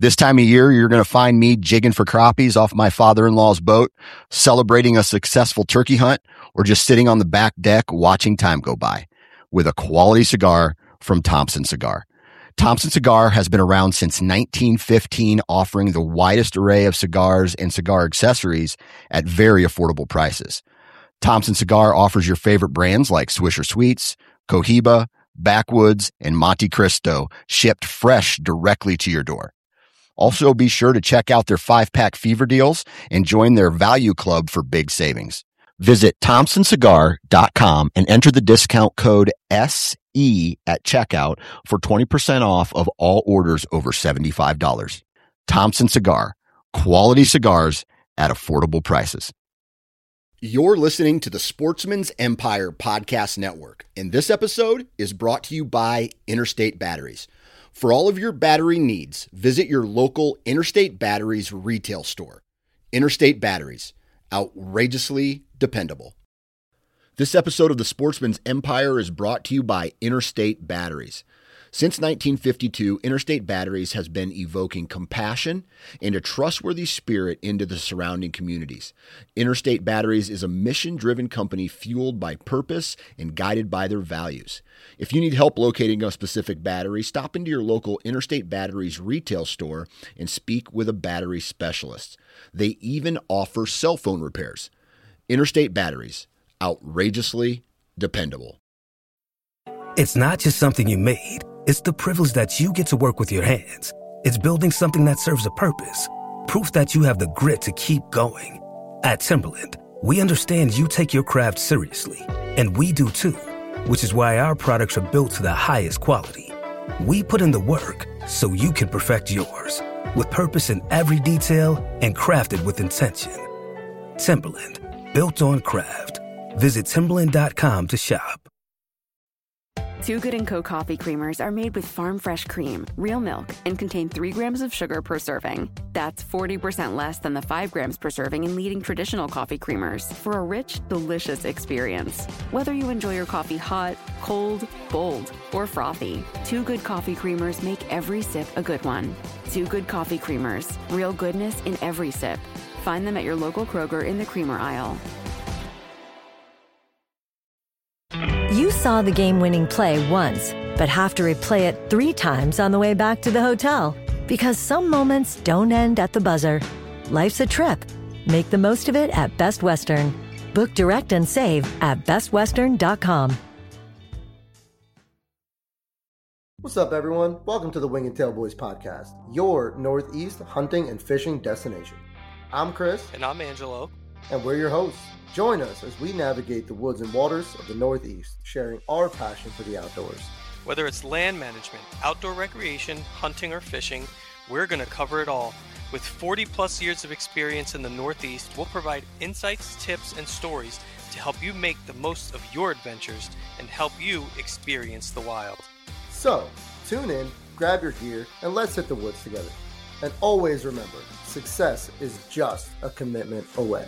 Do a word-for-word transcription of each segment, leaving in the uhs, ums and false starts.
This time of year, you're going to find me jigging for crappies off my father-in-law's boat, celebrating a successful turkey hunt, or just sitting on the back deck watching time go by with a quality cigar from Thompson Cigar. Thompson Cigar has been around since nineteen fifteen, offering the widest array of cigars and cigar accessories at very affordable prices. Thompson Cigar offers your favorite brands like Swisher Sweets, Cohiba, Backwoods, and Monte Cristo, shipped fresh directly to your door. Also, be sure to check out their five-pack fever deals and join their value club for big savings. Visit thompson cigar dot com and enter the discount code S E at checkout for twenty percent off of all orders over seventy-five dollars. Thompson Cigar, quality cigars at affordable prices. You're listening to the Sportsman's Empire Podcast Network, and this episode is brought to you by Interstate Batteries. For all of your battery needs, visit your local Interstate Batteries retail store. Interstate Batteries, outrageously dependable. This episode of the Sportsman's Empire is brought to you by Interstate Batteries. Since nineteen fifty-two, Interstate Batteries has been evoking compassion and a trustworthy spirit into the surrounding communities. Interstate Batteries is a mission-driven company fueled by purpose and guided by their values. If you need help locating a specific battery, stop into your local Interstate Batteries retail store and speak with a battery specialist. They even offer cell phone repairs. Interstate Batteries, outrageously dependable. It's not just something you made. It's the privilege that you get to work with your hands. It's building something that serves a purpose. Proof that you have the grit to keep going. At Timberland, we understand you take your craft seriously, and we do too, which is why our products are built to the highest quality. We put in the work so you can perfect yours, with purpose in every detail and crafted with intention. Timberland, built on craft. Visit timberland dot com to shop. Too Good and Co. coffee creamers are made with farm fresh cream, real milk, and contain three grams of sugar per serving. That's forty percent less than the five grams per serving in leading traditional coffee creamers for a rich, delicious experience. Whether you enjoy your coffee hot, cold, bold, or frothy, Too Good coffee creamers make every sip a good one. Too Good coffee creamers, real goodness in every sip. Find them at your local Kroger in the creamer aisle. You saw the game-winning play once, but have to replay it three times on the way back to the hotel. Because some moments don't end at the buzzer. Life's a trip. Make the most of it at Best Western. Book direct and save at best western dot com. What's up, everyone? Welcome to the Wing and Tail Boys podcast, your Northeast hunting and fishing destination. I'm Chris. And I'm Angelo. And we're your hosts. Join us as we navigate the woods and waters of the Northeast, sharing our passion for the outdoors. Whether it's land management, outdoor recreation, hunting, or fishing, we're going to cover it all. With forty plus years of experience in the Northeast, we'll provide insights, tips, and stories to help you make the most of your adventures and help you experience the wild. So, tune in, grab your gear, and let's hit the woods together. And always remember, success is just a commitment away.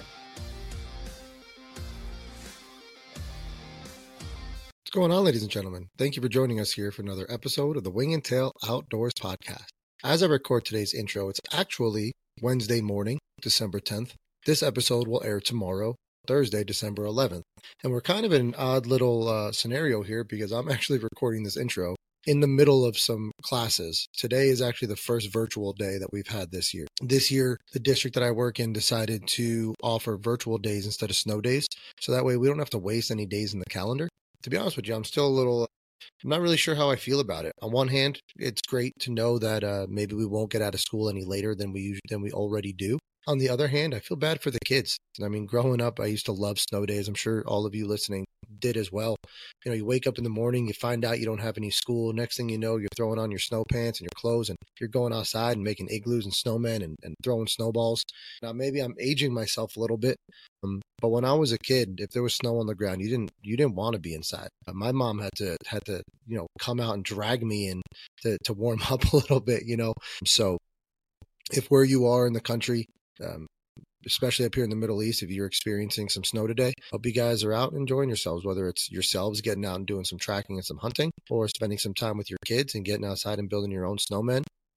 What's going on, ladies and gentlemen? Thank you for joining us here for another episode of the Wing and Tail Outdoors podcast. As I record today's intro, it's actually Wednesday morning, December tenth. This episode will air tomorrow, Thursday, December eleventh. And we're kind of in an odd little uh, scenario here because I'm actually recording this intro in the middle of some classes. Today is actually the first virtual day that we've had this year. This year, the district that I work in decided to offer virtual days instead of snow days. So that way we don't have to waste any days in the calendar. To be honest with you, I'm still a little, I'm not really sure how I feel about it. On one hand, it's great to know that uh, maybe we won't get out of school any later than we usually, than we already do. On the other hand, I feel bad for the kids. I mean, growing up, I used to love snow days. I'm sure all of you listening did as well. You know, you wake up in the morning, you find out you don't have any school. Next thing you know, you're throwing on your snow pants and your clothes, and you're going outside and making igloos and snowmen and, and throwing snowballs. Now, maybe I'm aging myself a little bit, um, but when I was a kid, if there was snow on the ground, you didn't you didn't want to be inside. Uh, my mom had to had to you know come out and drag me in to to warm up a little bit. You know, so if where you are in the country, um, especially up here in the Middle East, if you're experiencing some snow today, hope you guys are out enjoying yourselves, whether it's yourselves getting out and doing some tracking and some hunting, or spending some time with your kids and getting outside and building your own snowmen.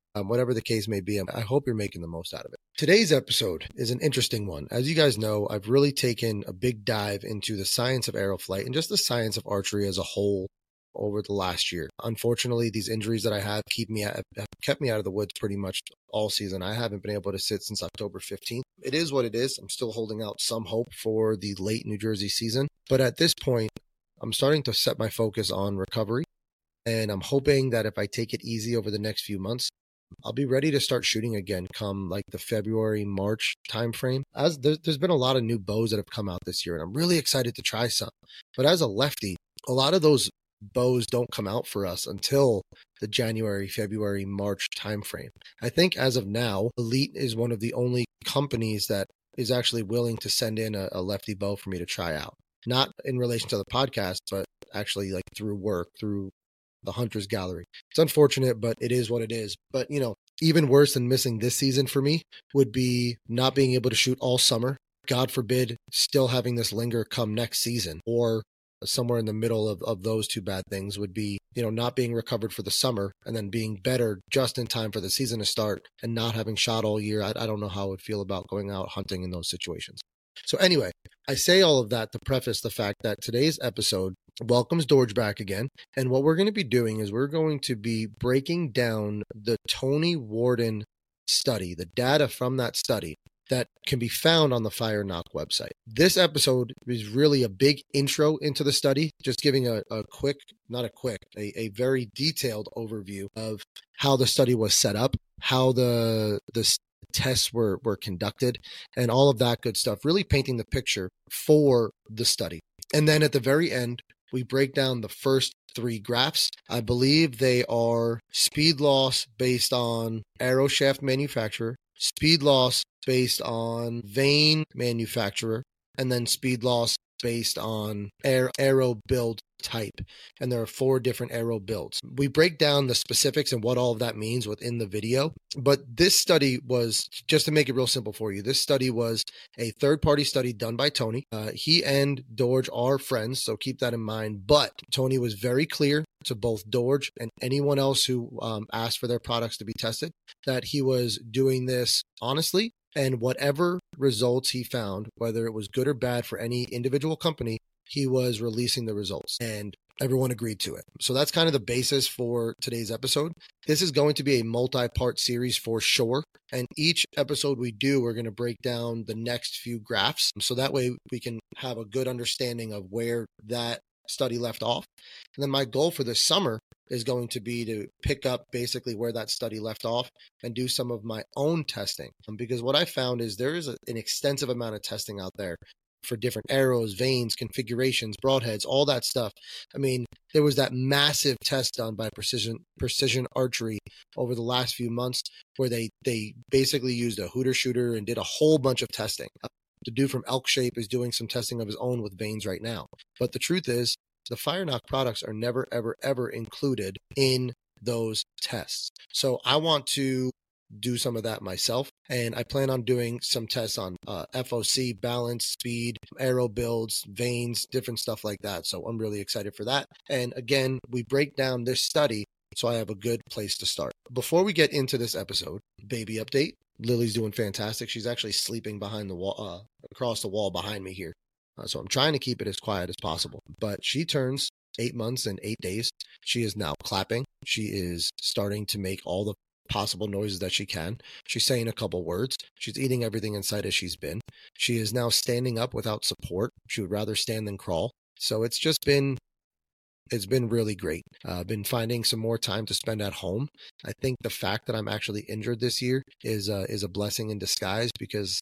Um, whatever the case may be, I hope you're making the most out of it. Today's episode is an interesting one. As you guys know, I've really taken a big dive into the science of aeroflight and just the science of archery as a whole over the last year. Unfortunately, these injuries that I have keep me have kept me out of the woods pretty much all season. I haven't been able to sit since October fifteenth. It is what it is. I'm still holding out some hope for the late New Jersey season. But at this point, I'm starting to set my focus on recovery. And I'm hoping that if I take it easy over the next few months, I'll be ready to start shooting again come like the February, March timeframe. As there's, there's been a lot of new bows that have come out this year, and I'm really excited to try some. But as a lefty, a lot of those bows don't come out for us until the January, February, March timeframe. I think as of now, Elite is one of the only companies that is actually willing to send in a, a lefty bow for me to try out. Not in relation to the podcast, but actually like through work, through the Hunter's Gallery. It's unfortunate, but it is what it is. But, you know, even worse than missing this season for me would be not being able to shoot all summer. God forbid, still having this linger come next season, or somewhere in the middle of, of those two bad things would be, you know, not being recovered for the summer and then being better just in time for the season to start and not having shot all year. I, I don't know how I would feel about going out hunting in those situations. So anyway, I say all of that to preface the fact that today's episode welcomes Dorj back again. And what we're going to be doing is we're going to be breaking down the Tony Warden study, the data from that study that can be found on the Fire Knock website. This episode is really a big intro into the study, just giving a, a quick, not a quick, a, a very detailed overview of how the study was set up, how the the tests were, were conducted, and all of that good stuff, really painting the picture for the study. And then at the very end, we break down the first three graphs. I believe they are speed loss based on arrow shaft manufacturer, speed loss based on vane manufacturer, and then speed loss based on air, arrow build type. And there are four different arrow builds. We break down the specifics and what all of that means within the video. But this study was, just to make it real simple for you, this study was a third-party study done by Tony. Uh, he and Dorj are friends, so keep that in mind. But Tony was very clear to both Dorj and anyone else who um, asked for their products to be tested that he was doing this honestly, and whatever results he found, whether it was good or bad for any individual company, he was releasing the results, and everyone agreed to it. So that's kind of the basis for today's episode. This is going to be a multi-part series for sure. And each episode we do, we're going to break down the next few graphs. So that way we can have a good understanding of where that study left off. And then my goal for this summer is going to be to pick up basically where that study left off and do some of my own testing. Because what I found is there is a, an extensive amount of testing out there for different arrows, vanes, configurations, broadheads, all that stuff. I mean, there was that massive test done by Precision Precision Archery over the last few months where they, they basically used a hooter shooter and did a whole bunch of testing. The dude from Elk Shape is doing some testing of his own with vanes right now. But the truth is, the Fire Knock products are never, ever, ever included in those tests. So I want to do some of that myself, and I plan on doing some tests on uh, F O C, balance, speed, arrow builds, vanes, different stuff like that. So I'm really excited for that. And again, we break down this study so I have a good place to start. Before we get into this episode, baby update. Lily's doing fantastic. She's actually sleeping behind the wall, uh, across the wall behind me here. Uh, so I'm trying to keep it as quiet as possible. But she turns eight months and eight days. She is now clapping. She is starting to make all the possible noises that she can. She's saying a couple words. She's eating everything inside as she's been. She is now standing up without support. She would rather stand than crawl. So it's just been, it's been really great. I've uh, been finding some more time to spend at home. I think the fact that I'm actually injured this year is uh, is a blessing in disguise, because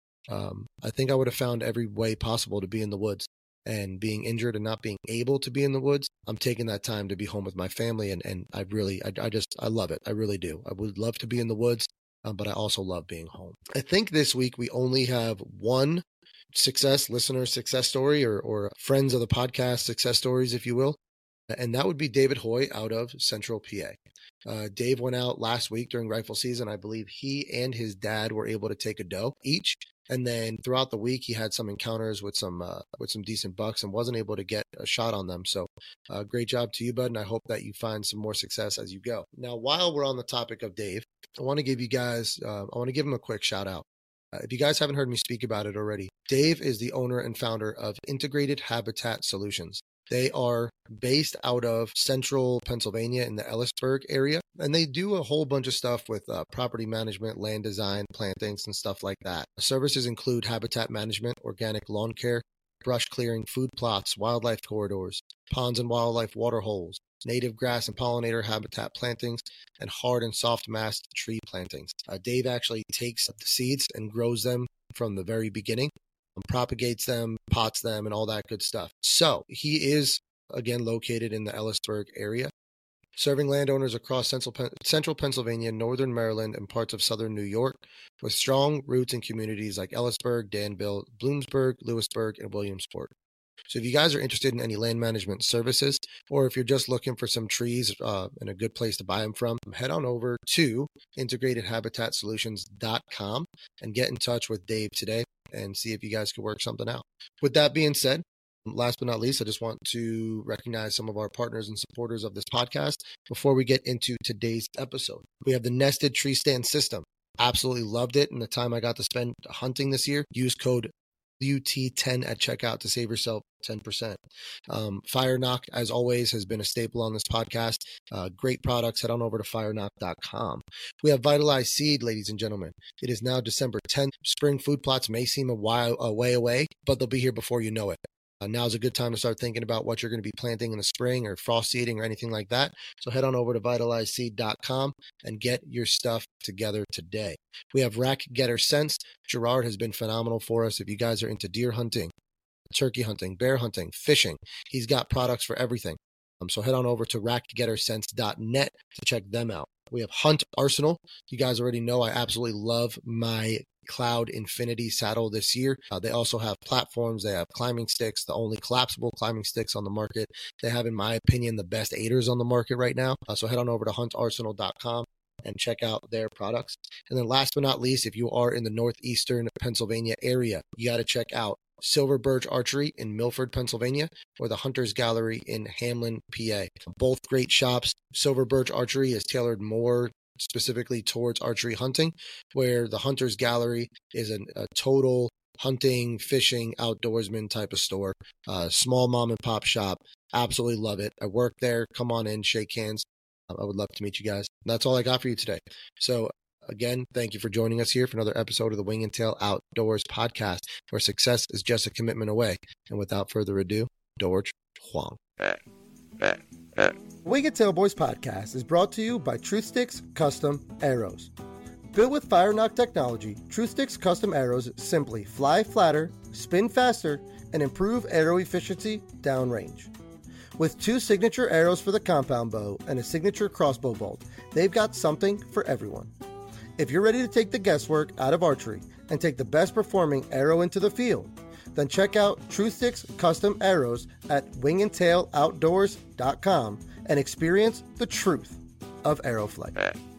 um, I think I would have found every way possible to be in the woods. And being injured and not being able to be in the woods, I'm taking that time to be home with my family. And, and I really, I, I just, I love it. I really do. I would love to be in the woods, um, but I also love being home. I think this week we only have one success, listener success story, or, or friends of the podcast success stories, if you will. And that would be David Hoy out of Central P A. Uh, Dave went out last week during rifle season. I believe he and his dad were able to take a doe each. And then throughout the week, he had some encounters with some uh, with some decent bucks and wasn't able to get a shot on them. So uh, great job to you, bud. And I hope that you find some more success as you go. Now, while we're on the topic of Dave, I want to give you guys, uh, I want to give him a quick shout out. Uh, if you guys haven't heard me speak about it already, Dave is the owner and founder of Integrated Habitat Solutions. They are based out of central Pennsylvania in the Ellisburg area, and they do a whole bunch of stuff with uh, property management, land design, plantings, and stuff like that. Services include habitat management, organic lawn care, brush clearing, food plots, wildlife corridors, ponds and wildlife water holes, native grass and pollinator habitat plantings, and hard and soft mast tree plantings. Uh, Dave actually takes the seeds and grows them from the very beginning, propagates them, pots them, and all that good stuff. So he is, again, located in the Ellisburg area, serving landowners across central, central Pennsylvania, northern Maryland, and parts of southern New York, with strong roots in communities like Ellisburg, Danville, Bloomsburg, Lewisburg, and Williamsport. So if you guys are interested in any land management services, or if you're just looking for some trees uh, and a good place to buy them from, head on over to integrated habitat solutions dot com and get in touch with Dave today and see if you guys can work something out. With that being said, last but not least, I just want to recognize some of our partners and supporters of this podcast before we get into today's episode. We have the Nested Tree Stand System. Absolutely loved it. And the time I got to spend hunting this year, use code W T ten at checkout to save yourself ten percent. Um, Fire Knock, as always, has been a staple on this podcast. Uh, great products. Head on over to fire knock dot com. We have Vitalized Seed, ladies and gentlemen. It is now December tenth. Spring food plots may seem a while a way away, but they'll be here before you know it. Uh, now's a good time to start thinking about what you're going to be planting in the spring or frost seeding or anything like that. So head on over to vitalized seed dot com and get your stuff together today. We have Rack Getter Sense. Gerard has been phenomenal for us. If you guys are into deer hunting, turkey hunting, bear hunting, fishing, he's got products for everything. Um, so head on over to rack getter sense dot net to check them out. We have Hunt Arsenal. You guys already know I absolutely love my Cloud Infinity saddle this year. Uh, they also have platforms. They have climbing sticks, the only collapsible climbing sticks on the market. They have, in my opinion, the best aiders on the market right now. Uh, so head on over to hunt arsenal dot com and check out their products. And then last but not least, if you are in the northeastern Pennsylvania area, you got to check out Silver Birch Archery in Milford, Pennsylvania, or the Hunters Gallery in Hamlin, P A. Both great shops. Silver Birch Archery is tailored more specifically towards archery hunting, where the Hunters Gallery is an, a total hunting, fishing, outdoorsman type of store. Uh, small mom and pop shop. Absolutely love it. I work there. Come on in, shake hands. Uh, I would love to meet you guys. And that's all I got for you today. So again, thank you for joining us here for another episode of the Wing and Tail Outdoors podcast, where success is just a commitment away. And without further ado, George Huang. Wing and Tail Boys podcast is brought to you by Truth Sticks Custom Arrows. Built with Fire Knock technology, Truth Sticks Custom Arrows simply fly flatter, spin faster, and improve arrow efficiency downrange. With two signature arrows for the compound bow and a signature crossbow bolt, they've got something for everyone. If you're ready to take the guesswork out of archery and take the best performing arrow into the field, then check out Truth Sticks Custom Arrows at wing and tail outdoors dot com and experience the truth of arrow flight.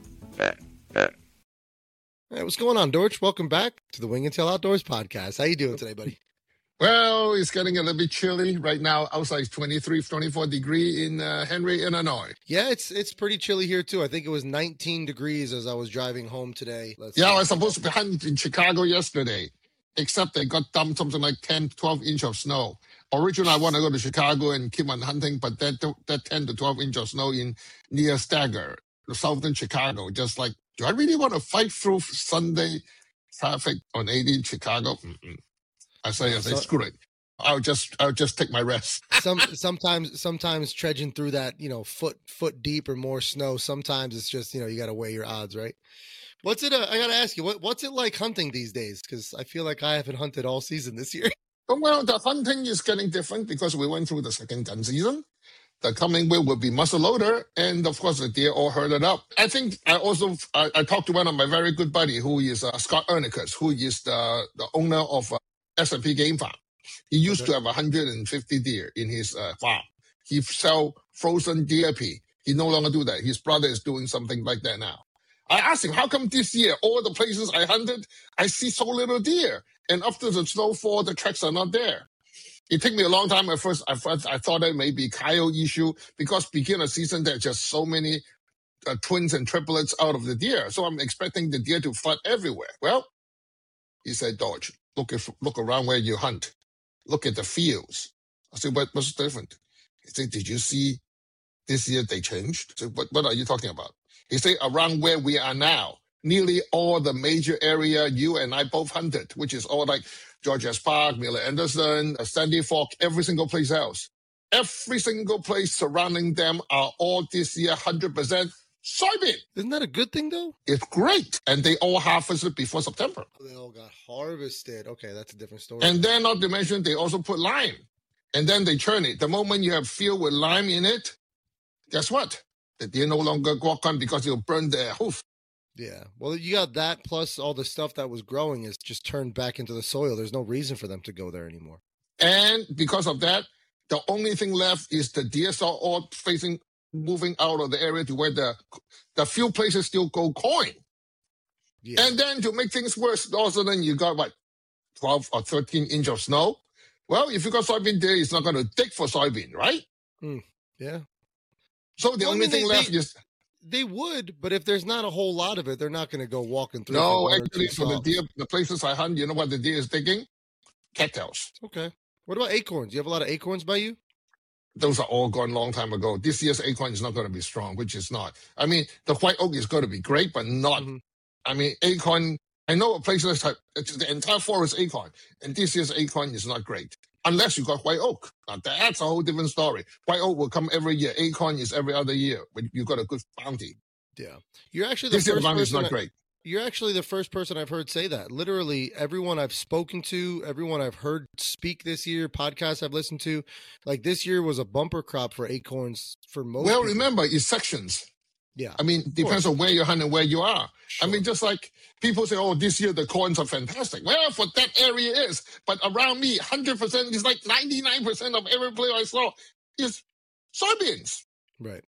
Hey, what's going on, Dorch? Welcome back to the Wing and Tail Outdoors podcast. How you doing today, buddy? Well, it's getting a little bit chilly right now. Outside twenty-three, twenty-four degree in uh, Henry, Illinois. Yeah, it's it's pretty chilly here too. I think it was nineteen degrees as I was driving home today. Let's yeah, see. I was supposed to be hunting in Chicago yesterday, except they got dumped something like ten, twelve inch of snow. Originally, I want to go to Chicago and keep on hunting, but that that ten to twelve inch of snow in near Stagger, southern Chicago, just like, do I really want to fight through Sunday traffic on eighty in Chicago? Mm-mm. I say, I say, so, screw it. I'll just, I'll just take my rest. Some sometimes, sometimes trudging through that, you know, foot foot deep or more snow. Sometimes it's just, you know, you got to weigh your odds, right? What's it? Uh, I got to ask you, what what's it like hunting these days? Because I feel like I haven't hunted all season this year. Well, the hunting is getting different because we went through the second gun season. The coming week will be muzzleloader, and of course the deer all herded up. I think I also I, I talked to one of my very good buddy who is uh, Scott Ernicus, who is the the owner of uh, S and P Game Farm. He used okay. to have one hundred fifty deer in his uh, farm. He sell frozen D A P. He no longer do that. His brother is doing something like that now. I asked him, how come this year, all the places I hunted, I see so little deer? And after the snowfall, the tracks are not there. It took me a long time at first. I thought, I thought it may be coyote issue because beginning of season, there are just so many uh, twins and triplets out of the deer. So I'm expecting the deer to flood everywhere. Well, he said, Dodge, look, if, look around where you hunt. Look at the fields. I said, what, what's different? He said, did you see this year they changed? I said, what, what are you talking about? He said, around where we are now, nearly all the major area you and I both hunted, which is all like Georges Park, Miller Anderson, Sandy Fork, every single place else. Every single place surrounding them are all this year one hundred percent soybean. Isn't that a good thing, though? It's great. And they all harvested before September. They all got harvested. Okay, that's a different story. And then, not to mention, they also put lime. And then they churn it. The moment you have field with lime in it, guess what? The deer no longer walk on because it'll burn their hoof. Yeah. Well, you got that plus all the stuff that was growing is just turned back into the soil. There's no reason for them to go there anymore. And because of that, the only thing left is the deer are all facing, moving out of the area to where the the few places still go corn. Yeah. And then to make things worse, all of a sudden you got what, twelve or thirteen inch of snow? Well, if you got soybean there, it's not going to dig for soybean, right? Mm, yeah. So the Well, I only mean, thing they- left they- is... They would, but if there's not a whole lot of it, they're not going to go walking through. No, one or actually, two for the stalks. deer, the places I hunt, you know what the deer is digging? Cattails. Okay. What about acorns? You have a lot of acorns by you? Those are all gone long time ago. This year's acorn is not going to be strong, which is not. I mean, the white oak is going to be great, but not. Mhm. I mean, acorn, I know a place that's it's the entire forest acorn, and this year's acorn is not great. Unless you got white oak. Now, that's a whole different story. White oak will come every year. Acorn is every other year when you got a good bounty. Yeah. You're actually the This year's first bounty is person. not I- great. You're actually the first person I've heard say that. Literally, everyone I've spoken to, everyone I've heard speak this year, podcasts I've listened to, like this year was a bumper crop for acorns for most. Well, people. remember, it's sections. Yeah. I mean, depends on where you're hunting, where you are. Sure. I mean, just like people say, oh, this year the corns are fantastic. Well, for that area it is. But around me, one hundred percent is like ninety-nine percent of every place I saw is soybeans. Right.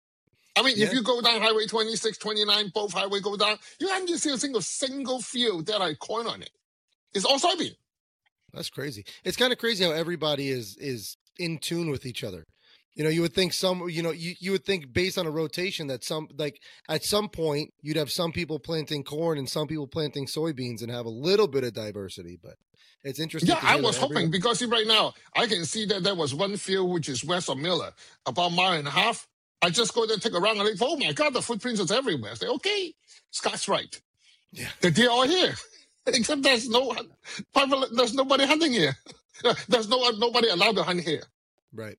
I mean, Yeah. if you go down Highway twenty-six, twenty-nine, both highway go down, you haven't seen a single, single field that had corn on it. It's all soybean. That's crazy. It's kind of crazy how everybody is is in tune with each other. You know, you would think some, you know, you, you would think based on a rotation that some, like at some point you'd have some people planting corn and some people planting soybeans and have a little bit of diversity, but it's interesting. Yeah, to I hear was that hoping everyone- because see, right now, I can see that there was one field which is west of Miller, about a mile and a half. I just go there, take a round, and think, oh my God, the footprints is everywhere. I say, okay, Scott's right. Yeah. The deer are here. Except there's no, there's nobody hunting here. There's no nobody allowed to hunt here. Right.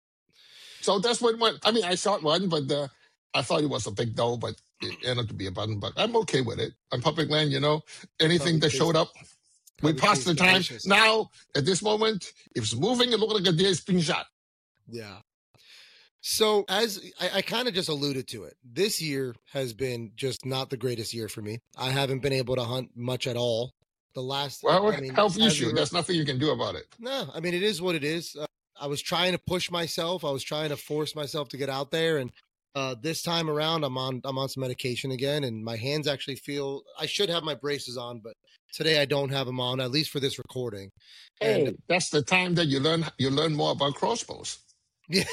So that's when, when I mean, I shot one, but uh, I thought it was a big doe, but it ended up to be a button. But I'm okay with it. On public land, you know, anything Probably that tastes- showed up, we probably passed the tastes time. delicious. Now, at this moment, if it's moving, it looks like a deer is being shot. Yeah. So as I, I kind of just alluded to it, this year has been just not the greatest year for me. I haven't been able to hunt much at all. The last, Well, I mean, health as issue. we were- There's nothing you can do about it. No, I mean, it is what it is. Uh, I was trying to push myself. I was trying to force myself to get out there. And uh, this time around, I'm on, I'm on some medication again. And my hands actually feel, I should have my braces on, but today I don't have them on, at least for this recording. Hey, And that's the time that you learn you learn more about crossbows. yeah,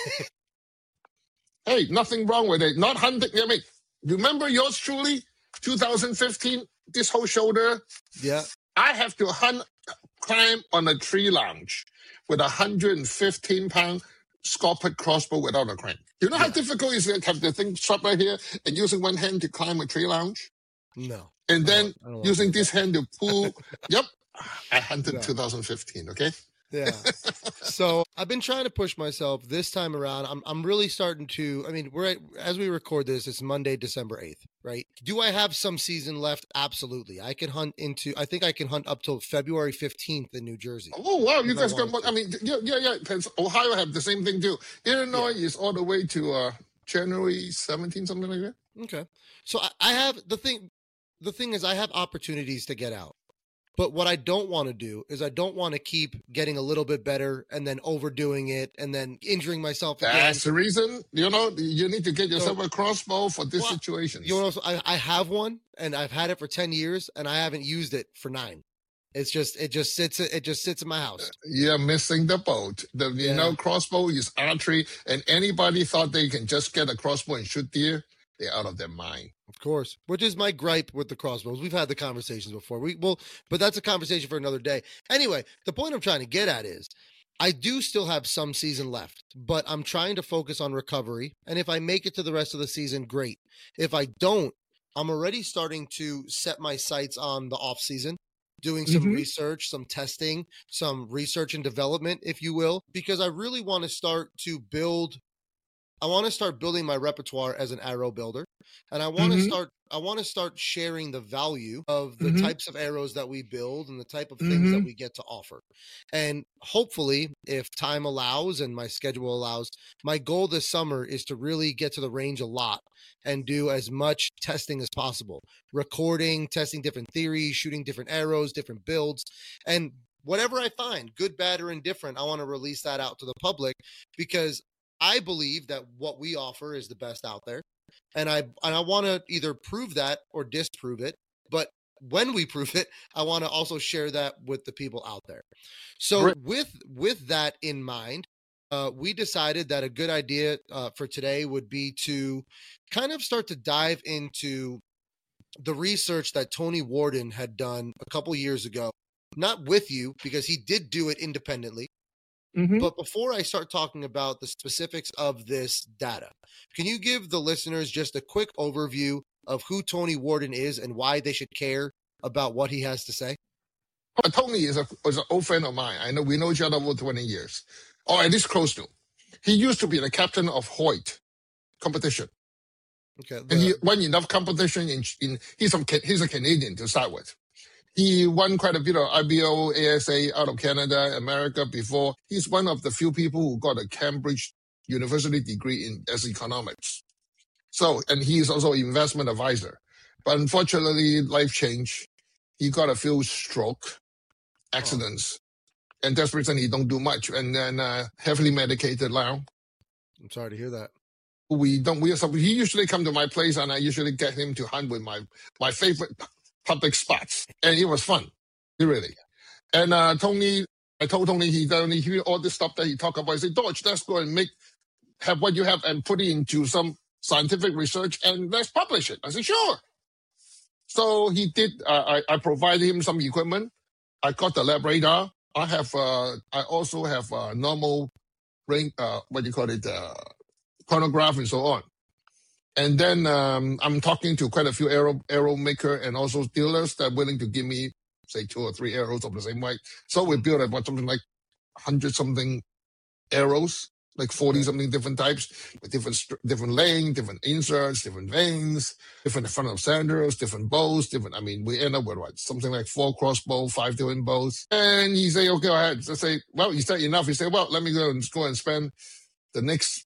Hey, nothing wrong with it. Not hunting. I mean, remember yours truly, two thousand fifteen, this whole shoulder? yeah, I have to hunt, climb on a tree lounge with a one hundred fifteen pound scorpion crossbow without a crank. You know how Yeah. difficult it is to have the thing strapped right here and using one hand to climb a tree lounge? no. And I then don't- I don't wanna using do this hand to pull. Yep. I hunted No. two thousand fifteen, okay? Yeah. So I've been trying to push myself this time around. I'm I'm really starting to, I mean, we're at, as we record this, it's Monday, December eighth, right? Do I have some season left? Absolutely. I can hunt into, I think I can hunt up till February fifteenth in New Jersey. Oh, wow. You If I guys got wanted one. I mean, yeah, yeah, yeah. Pens- Ohio have the same thing too. Illinois is all the way to uh, January seventeenth, something like that. Okay. So I, I have the thing, the thing is I have opportunities to get out. But what I don't want to do is I don't want to keep getting a little bit better and then overdoing it and then injuring myself again. That's the reason, you know, you need to get yourself So- a crossbow for this Well, situation. You know, I, I have one and I've had it for ten years and I haven't used it for nine. It's just, it just sits, it just sits in my house. You're missing the boat. The, you Yeah. know, crossbow is archery, and anybody thought they can just get a crossbow and shoot deer, they're out of their mind. Of course, which is my gripe with the crossbows. We've had the conversations before. We will, but that's a conversation for another day. Anyway, the point I'm trying to get at is I do still have some season left, but I'm trying to focus on recovery. And if I make it to the rest of the season, great. If I don't, I'm already starting to set my sights on the off season, doing some Mhm. research, some testing, some research and development, if you will, because I really want to start to build. I want to start building my repertoire as an arrow builder, and I want to Mhm. start. I want to start sharing the value of the Mhm. types of arrows that we build and the type of things that Mhm. we get to offer. And hopefully, if time allows and my schedule allows, my goal this summer is to really get to the range a lot and do as much testing as possible, recording, testing different theories, shooting different arrows, different builds, and whatever I find, good, bad, or indifferent, I want to release that out to the public because I believe that what we offer is the best out there. And I and I want to either prove that or disprove it. But when we prove it, I want to also share that with the people out there. So Great. with with that in mind, uh, we decided that a good idea uh, for today would be to kind of start to dive into the research that Tony Warden had done a couple years ago, not with you because he did do it independently. Mhm. But before I start talking about the specifics of this data, can you give the listeners just a quick overview of who Tony Warden is and why they should care about what he has to say? Uh, Tony is, a, is an old friend of mine. I know we know each other over twenty years, or at least close to. He used to be the captain of Hoyt competition. Okay. And the- he won enough competition in, in he's from Ca- he's a Canadian to start with. He won quite a bit of I B O, A S A out of Canada, America before. He's one of the few people who got a Cambridge University degree in as economics. So, and he is also an investment advisor. But unfortunately, life changed. He got a few stroke accidents. And that's the reason he don't do much. And then uh, heavily medicated now. I'm sorry to hear that. We don't. We are. some- He usually come to my place, and I usually get him to hunt with my my favorite public spots, and it was fun, really. And uh, Tony, I told Tony he don't hear all this stuff that he talk about. He said, "Dodge, let's go and make have what you have and put it into some scientific research and let's publish it." I said, "Sure." So he did. Uh, I I provided him some equipment. I got the lab radar. I have. Uh, I also have uh, normal ring. Uh, what do you call it? Uh, chronograph and so on. And then um, I'm talking to quite a few arrow arrow maker and also dealers that are willing to give me, say, two or three arrows of the same weight. So we built about something like hundred something arrows, like forty something different types, with different str- different length, different inserts, different veins, different front of sanders, different bows, different. I mean, we end up with what something like four crossbow, five different bows. And he say, "Okay, go ahead." So I say, "Well, you said enough." He say, "Well, let me go and go and spend the next."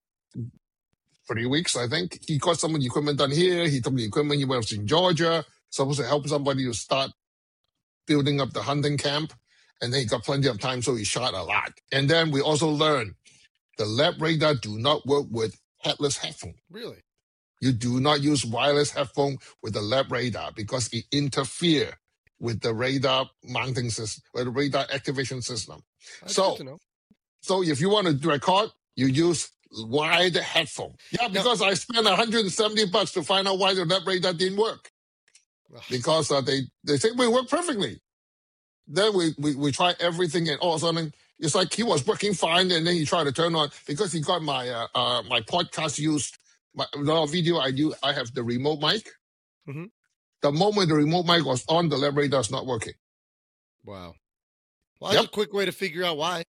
Three weeks, I think. He got some of the equipment done here. He took the equipment. He was in Georgia, supposed to help somebody to start building up the hunting camp. And then he got plenty of time, so he shot a lot. And then we also learned the lab radar do not work with headless headphone. Really? You do not use wireless headphone with the lab radar because it interfere with the radar mounting system, or the radar activation system. That's So- good to know. So if you want to record, you use wide headphone. Yeah, because I spent one hundred seventy bucks to find out why the lab radar didn't work. Ugh. Because uh, they, they say, we work perfectly. Then we, we, we try everything and all of a sudden, it's like he was working fine and then he tried to turn on, because he got my uh, uh, my podcast used, my the video I use, I have the remote mic. Mhm. The moment the remote mic was on, the lab radar is not working. Wow. Well, that's Yep. a quick way to figure out why.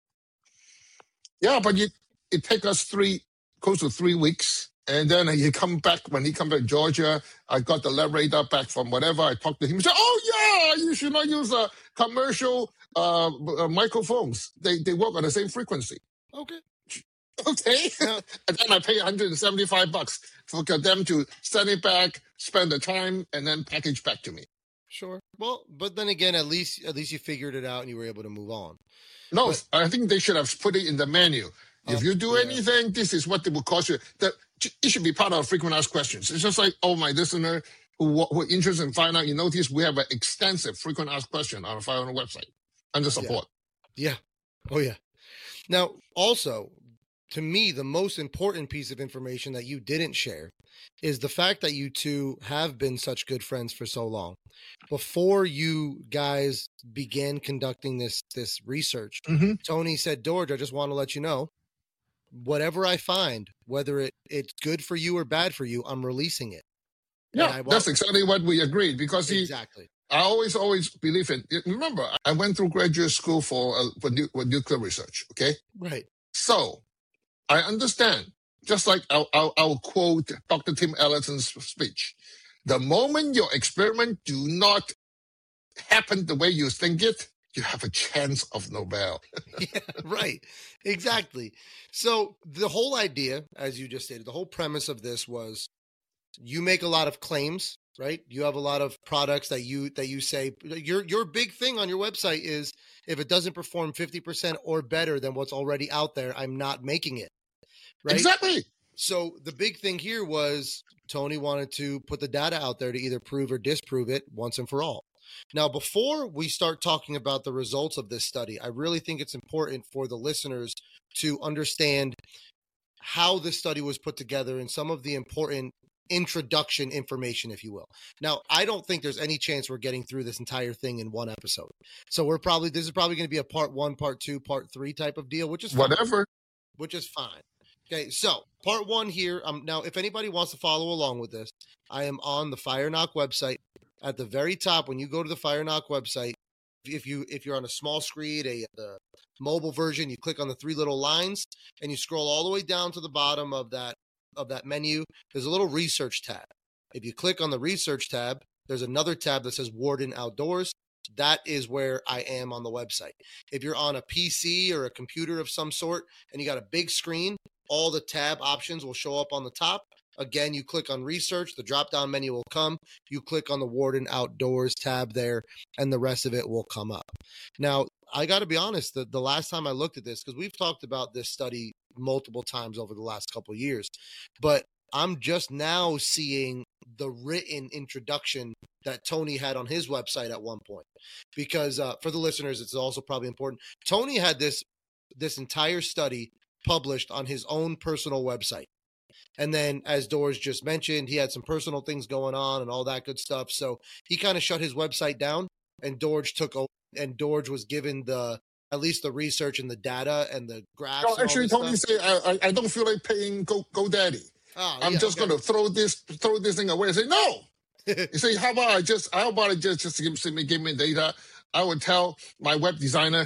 Yeah, but you, it take us three, close to three weeks. And then he come back, when he come back to Georgia, I got the lab radar back from whatever. I talked to him. He said, "Oh, yeah, you should not use uh, commercial uh, b- uh, microphones. They they work on the same frequency." Okay. Okay. Now, And then I pay one hundred seventy-five bucks for them to send it back, spend the time, and then package back to me. Sure. Well, but then again, at least at least you figured it out and you were able to move on. No, But- I think they should have put it in the menu. If Oh, you do yeah. anything, this is what it will cost you. That it should be part of frequent asked questions. It's just like, oh, my listener who who are interested in finding out, you notice we have an extensive frequent asked question on our Fire Owner website under support. Yeah. Oh, yeah. Now, also, to me, the most important piece of information that you didn't share is the fact that you two have been such good friends for so long. Before you guys began conducting this this research, Mhm. Tony said, George, I just want to let you know, whatever I find, whether it, it's good for you or bad for you, I'm releasing it. And Yeah, I want- that's exactly what we agreed because he, Exactly. I always, always believe in. Remember, I went through graduate school for, uh, for, nu- for nuclear research, okay? Right. So I understand, just like I'll, I'll, I'll quote Doctor Tim Ellison's speech. The moment your experiment do not happen the way you think it, you have a chance of Nobel. Yeah, right. Exactly. So the whole idea, as you just stated, the whole premise of this was you make a lot of claims, right? You have a lot of products that you that you say your your big thing on your website is if it doesn't perform fifty percent or better than what's already out there, I'm not making it. Right? Exactly. So the big thing here was Tony wanted to put the data out there to either prove or disprove it once and for all. Now, before we start talking about the results of this study, I really think it's important for the listeners to understand how this study was put together and some of the important introduction information, if you will. Now, I don't think there's any chance we're getting through this entire thing in one episode. So we're probably, this is probably going to be a part one, part two, part three type of deal, which is fine. Whatever. Which is fine. Okay, so part one here. Um, now, if anybody wants to follow along with this, I am on the FireKnock website. At the very top, when you go to the FireKnock website, if you if you're on a small screen, a the mobile version, you click on the three little lines and you scroll all the way down to the bottom of that of that menu. There's a little research tab. If you click on the research tab, there's another tab that says Warden Outdoors. That is where I am on the website. If you're on a P C or a computer of some sort and you got a big screen, all the tab options will show up on the top. Again, you click on research, the drop-down menu will come. You click on the Warden Outdoors tab there, and the rest of it will come up. Now, I got to be honest, the, the last time I looked at this, because we've talked about this study multiple times over the last couple of years, but I'm just now seeing the written introduction that Tony had on his website at one point. Because uh, for the listeners, it's also probably important. Tony had this this entire study published on his own personal website. And then, as Doors just mentioned, he had some personal things going on and all that good stuff. So he kind of shut his website down, and Dorge took over. And Dorge was given the at least the research and the data and the graphs. No, and all actually, this Tony stuff. said, I, I, I don't feel like paying Go, GoDaddy. Oh, I'm yeah, just okay. going to throw this throw this thing away. I say, no. You say, how about I just, how about I just, just give me, give me data? I would tell my web designer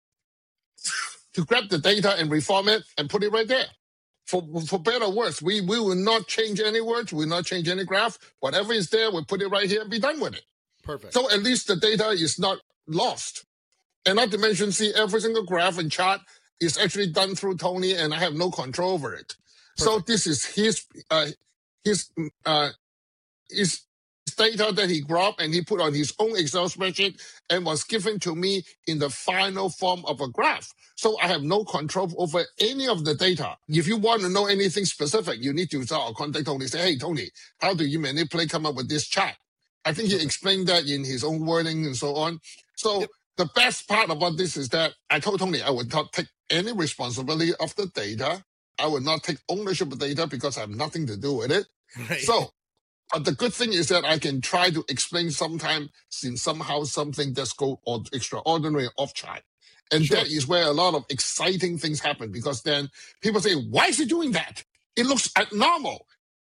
to grab the data and reform it and put it right there. For for better or worse, we, we will not change any words. We will not change any graph. Whatever is there, we'll put it right here and be done with it. Perfect. So at least the data is not lost. And not to mention, see, every single graph and chart is actually done through Tony, and I have no control over it. So this is his uh, his uh, his data that he grabbed and he put on his own Excel spreadsheet and was given to me in the final form of a graph. So I have no control over any of the data. If you want to know anything specific, you need to uh, contact Tony. Say, hey, Tony, how do you manipulate, come up with this chart? I think he explained that in his own wording and so on. So Yep. the best part about this is that I told Tony I would not take any responsibility of the data. I would not take ownership of data because I have nothing to do with it. Right. So, but the good thing is that I can try to explain sometime in somehow something that's go or extraordinary off chart. And Sure. that is where a lot of exciting things happen because then people say, why is he doing that? It looks abnormal.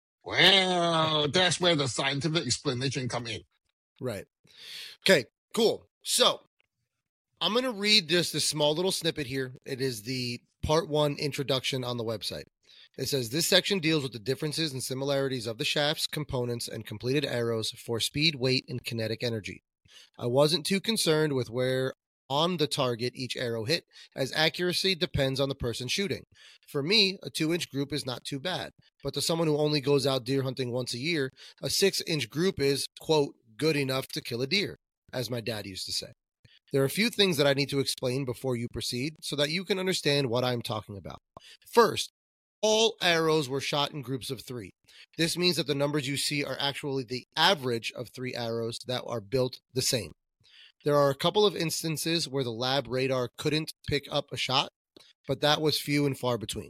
Well, that's where the scientific explanation come in. Right. Okay, cool. So I'm going to read just this small little snippet here. It is the part one introduction on the website. It says, this section deals with the differences and similarities of the shafts, components, and completed arrows for speed, weight, and kinetic energy. I wasn't too concerned with where on the target each arrow hit, as accuracy depends on the person shooting. For me, a two-inch group is not too bad, but to someone who only goes out deer hunting once a year, a six-inch group is, quote, good enough to kill a deer, as my dad used to say. There are a few things that I need to explain before you proceed so that you can understand what I'm talking about. First, all arrows were shot in groups of three. This means that the numbers you see are actually the average of three arrows that are built the same. There are a couple of instances where the lab radar couldn't pick up a shot, but that was few and far between.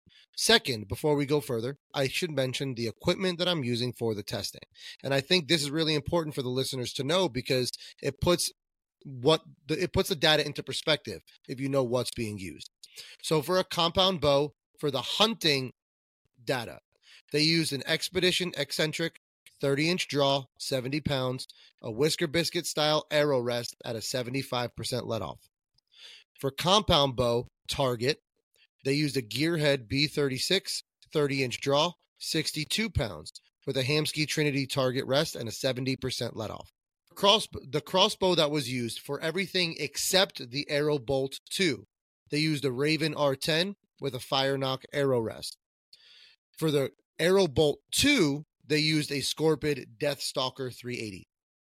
Second, before we go further, I should mention the equipment that I'm using for the testing. And I think this is really important for the listeners to know because it puts what the, it puts the data into perspective if you know what's being used. So for a compound bow, for the hunting data, they used an Expedition eccentric thirty inch draw, seventy pounds, a Whisker Biscuit style arrow rest at a seventy-five percent let off. For compound bow target, they used a Gearhead B thirty-six, thirty inch draw, sixty-two pounds, with a Hamskea Trinity target rest and a seventy percent let off. Cross, the crossbow that was used for everything except the Arrow Bolt two, they used a Raven R ten with a Fire Knock arrow rest. For the Arrow Bolt two, they used a Scorpid Deathstalker three eighty.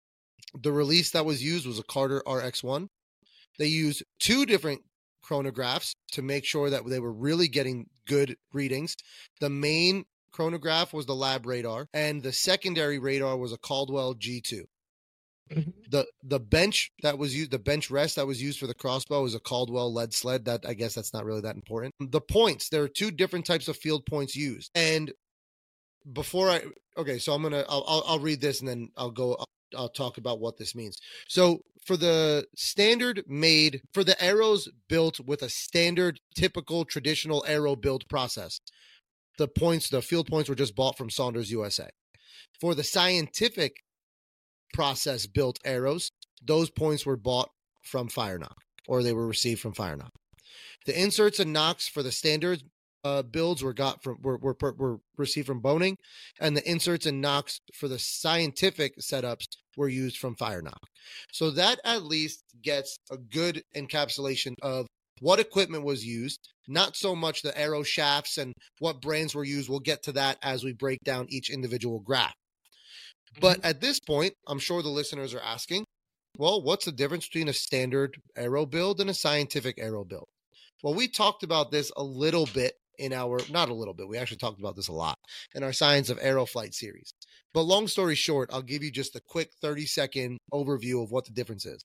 The release that was used was a Carter R X one. They used two different chronographs to make sure that they were really getting good readings. The main chronograph was the lab radar, and the secondary radar was a Caldwell G two. Mm-hmm. The the bench that was used, the bench rest that was used for the crossbow is a Caldwell lead sled. That I guess that's not really that important. The points, there are two different types of field points used. And before I, okay, so I'm gonna, I'll I'll, I'll read this and then I'll go. I'll, I'll talk about what this means. So for the standard made, for the arrows built with a standard, typical, traditional arrow build process, the points, the field points were just bought from Saunders U S A. For the scientific process built arrows, those points were bought from Fire Knock, or they were received from Fire Knock. The inserts and knocks for the standard uh, builds were got from were, were were received from Boning, and the inserts and knocks for the scientific setups were used from Fire Knock. So that at least gets a good encapsulation of what equipment was used, not so much the arrow shafts and what brands were used. We'll get to that as we break down each individual graph. But at this point, I'm sure the listeners are asking, well, what's the difference between a standard arrow build and a scientific arrow build? Well, we talked about this a little bit in our, not a little bit, we actually talked about this a lot in our Science of Arrow Flight series. But long story short, I'll give you just a quick thirty second overview of what the difference is.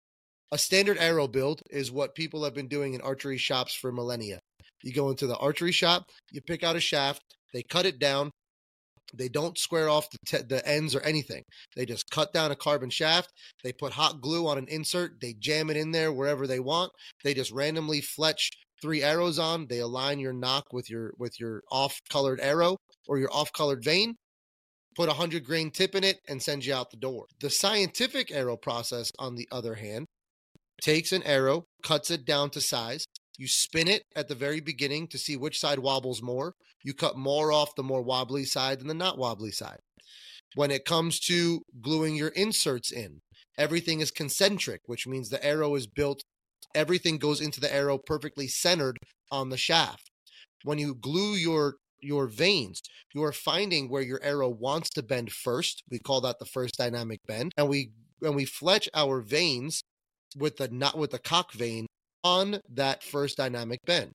A standard arrow build is what people have been doing in archery shops for millennia. You go into the archery shop, you pick out a shaft, they cut it down. They don't square off the, te- the ends or anything. They just cut down a carbon shaft. They put hot glue on an insert. They jam it in there wherever they want. They just randomly fletch three arrows on. They align your knock with your with your off-colored arrow or your off-colored vein. Put a hundred grain tip in it and send you out the door. The scientific arrow process, on the other hand, takes an arrow, cuts it down to size. You spin it at the very beginning to see which side wobbles more. You cut more off the more wobbly side than the not wobbly side. When it comes to gluing your inserts in, everything is concentric, which means the arrow is built, everything goes into the arrow perfectly centered on the shaft. When you glue your your veins, you are finding where your arrow wants to bend first. We call that the first dynamic bend. And we when we fletch our veins with the not with the cock vein on that first dynamic bend.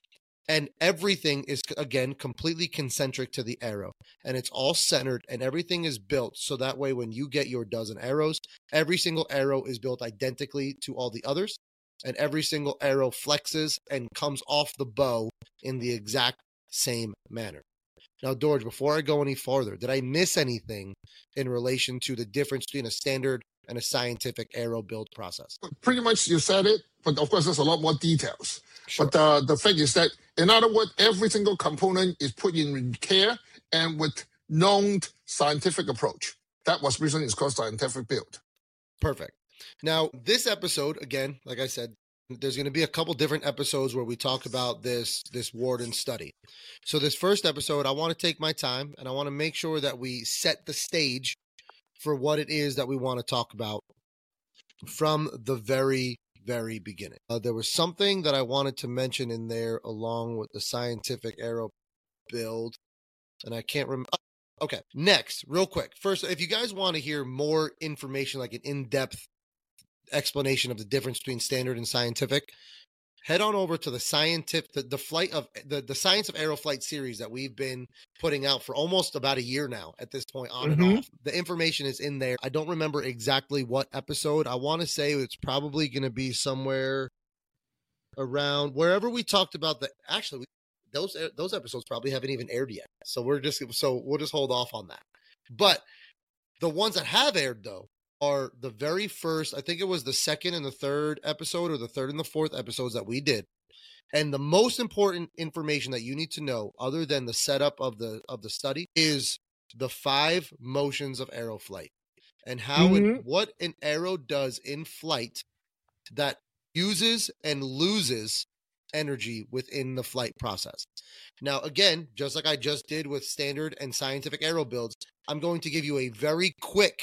And everything is, again, completely concentric to the arrow. And it's all centered and everything is built so that way when you get your dozen arrows, every single arrow is built identically to all the others. And every single arrow flexes and comes off the bow in the exact same manner. Now, George, before I go any farther, did I miss anything in relation to the difference between a standard and a scientific arrow build process? Pretty much you said it, but of course there's a lot more details. Sure. But uh, the thing is that, in other words, every single component is put in care and with known scientific approach. That was reason it's called scientific build. Perfect. Now, this episode, again, like I said, there's going to be a couple different episodes where we talk about this this Warden study. So this first episode, I want to take my time and I want to make sure that we set the stage for what it is that we want to talk about from the very, very beginning. Uh, there was something that I wanted to mention in there along with the scientific arrow build, and I can't remember. Okay, next, real quick. First, if you guys want to hear more information, like an in-depth explanation of the difference between standard and scientific, head on over to the scientific, the, the flight of the, the Science of Aeroflight series that we've been putting out for almost about a year now at this point, on Mm-hmm. and off. The information is in there. I don't remember exactly what episode. I want to say it's probably going to be somewhere around wherever we talked about the, actually, we, those those episodes probably haven't even aired yet. So we're just, so we'll just hold off on that. But the ones that have aired, though, are the very first, I think it was the second and the third episode, or the third and the fourth episodes that we did. And the most important information that you need to know, other than the setup of the of the study, is the five motions of aeroflight and how Mhm. and what an arrow does in flight that uses and loses energy within the flight process. Now, again, just like I just did with standard and scientific arrow builds, I'm going to give you a very quick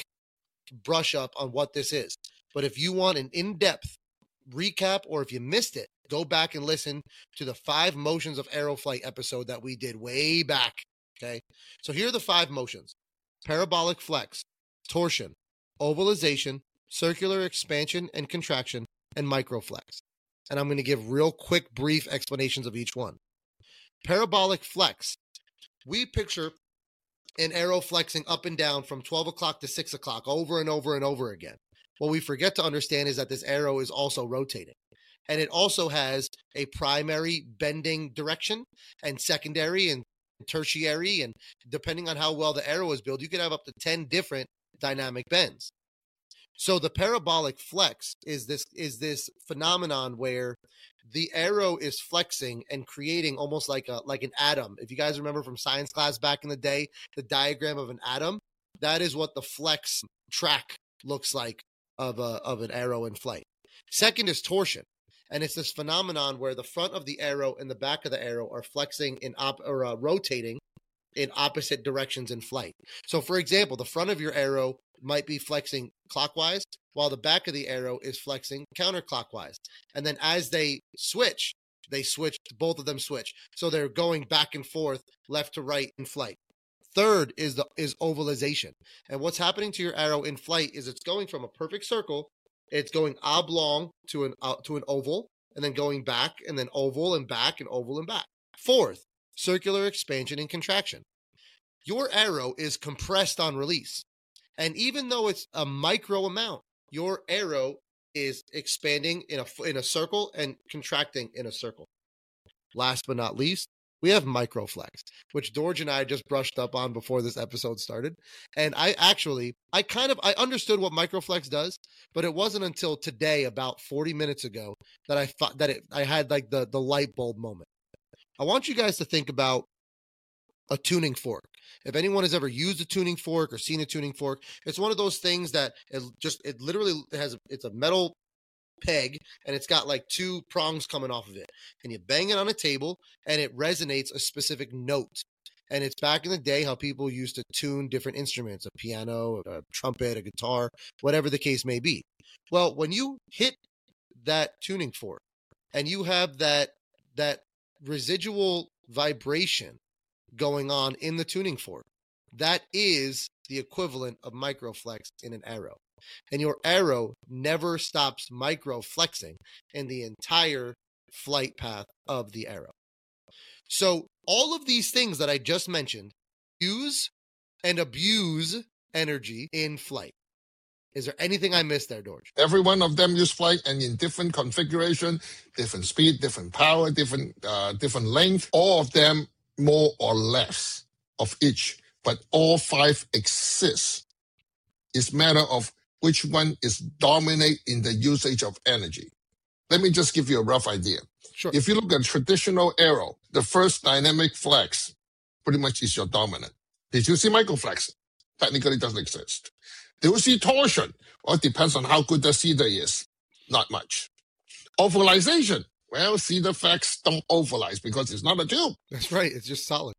brush up on what this is. But if you want an in-depth recap, or if you missed it, go back and listen to the five motions of aeroflight episode that we did way back. Okay. So here are the five motions: parabolic flex, torsion, ovalization, circular expansion and contraction, and microflex. And I'm going to give real quick, brief explanations of each one. Parabolic flex. We picture an arrow flexing up and down from twelve o'clock to six o'clock over and over and over again. What we forget to understand is that this arrow is also rotating. And it also has a primary bending direction and secondary and tertiary. And depending on how well the arrow is built, you could have up to ten different dynamic bends. So the parabolic flex is this is this phenomenon where the arrow is flexing and creating almost like a like an atom. If you guys remember from science class back in the day, the diagram of an atom, that is what the flex track looks like of a of an arrow in flight. Second is torsion, and it's this phenomenon where the front of the arrow and the back of the arrow are flexing in op or uh, rotating in opposite directions in flight. So, for example, the front of your arrow might be flexing clockwise, while the back of the arrow is flexing counterclockwise. And then as they switch, they switch, both of them switch. So they're going back and forth, left to right in flight. Third is the is ovalization. And what's happening to your arrow in flight is it's going from a perfect circle, it's going oblong to an uh, to an oval, and then going back, and then oval and back, and oval and back. Fourth, circular expansion and contraction. Your arrow is compressed on release. And even though it's a micro amount, your arrow is expanding in a in a circle and contracting in a circle. Last but not least, we have microflex, which George and I just brushed up on before this episode started. And I actually, I kind of, I understood what microflex does, but it wasn't until today, about forty minutes ago, that I thought that it, I had like the, the light bulb moment. I want you guys to think about a tuning fork. If anyone has ever used a tuning fork or seen a tuning fork, it's one of those things that it just, it literally has, it's a metal peg and it's got like two prongs coming off of it. And you bang it on a table and it resonates a specific note. And it's back in the day how people used to tune different instruments, a piano, a trumpet, a guitar, whatever the case may be. Well, when you hit that tuning fork and you have that, that residual vibration going on in the tuning fork, that is the equivalent of microflex in an arrow. And your arrow never stops microflexing in the entire flight path of the arrow. So all of these things that I just mentioned use and abuse energy in flight. Is there anything I missed there, George? Every one of them use flight, and in different configuration, different speed, different power, different uh, different length. All of them more or less of each, but all five exist. It's matter of which one is dominate in the usage of energy. Let me just give you a rough idea. Sure. If you look at traditional arrow, the first dynamic flex pretty much is your dominant. Did you see microflex? Technically, it doesn't exist. Do you see torsion? Well, it depends on how good the cedar is. Not much. Ovalization. Well, cedar flex don't ovalize because it's not a tube. That's right. It's just solid.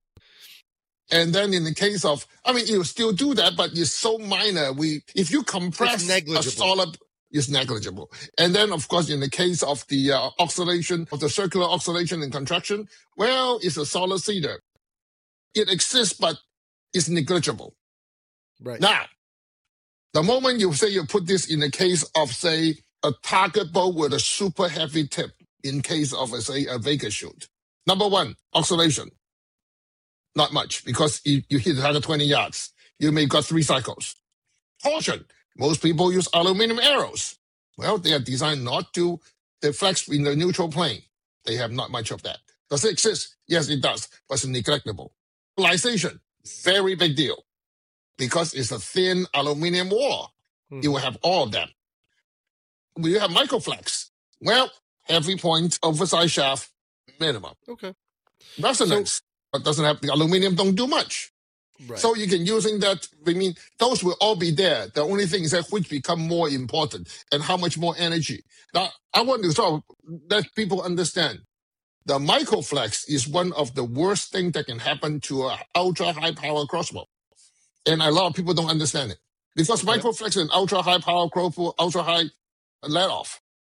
And then in the case of, I mean, you still do that, but it's so minor. We, if you compress It's a negligible. solid, it's negligible. And then, of course, in the case of the uh, oscillation, of the circular oscillation and contraction, well, it's a solid cedar. It exists, but is negligible. Right. Now, the moment you say you put this in the case of, say, a target bow with a super heavy tip, in case of, a, say, a Vegas shoot. Number one, oscillation. Not much, because you, you hit one hundred twenty yards. You may got three cycles. Torsion. Most people use aluminum arrows. Well, they are designed not to deflect in the neutral plane. They have not much of that. Does it exist? Yes, it does, but it's neglectable. Polarization, very big deal, because it's a thin aluminum wall. Hmm. You will have all of them. Will you have microflex? Well, heavy point, oversized shaft, minimum. Okay. Resonance, so, but doesn't have the aluminum. Don't do much. Right. So you can using that. I mean, those will all be there. The only thing is that which become more important and how much more energy. Now, I want to sort of let people understand. The microflex is one of the worst things that can happen to an ultra high power crossbow, and a lot of people don't understand it because okay. microflex and ultra high power crossbow, ultra high let off.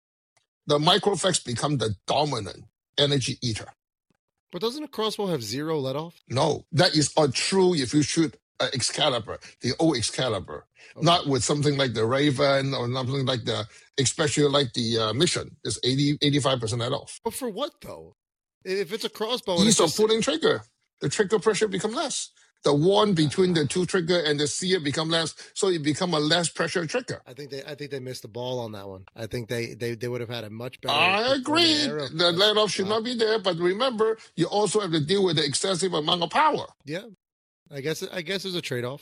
The microflex become the dominant energy eater. But doesn't a crossbow have zero let off? No, that is all true if you shoot uh, Excalibur, the old Excalibur, okay. not with something like the Raven or something like the, especially like the uh, Mission. It's eighty, eighty-five percent let off. But for what though? If it's a crossbow, ease of pulling trigger, the trigger pressure become less. The one between the two trigger and the sear become less, so it become a less pressure trigger. I think they, I think they missed the ball on that one. I think they, they, they would have had a much better. I agree. The let off should wow. not be there, but remember, you also have to deal with the excessive amount of power. Yeah, I guess, I guess there's a trade off.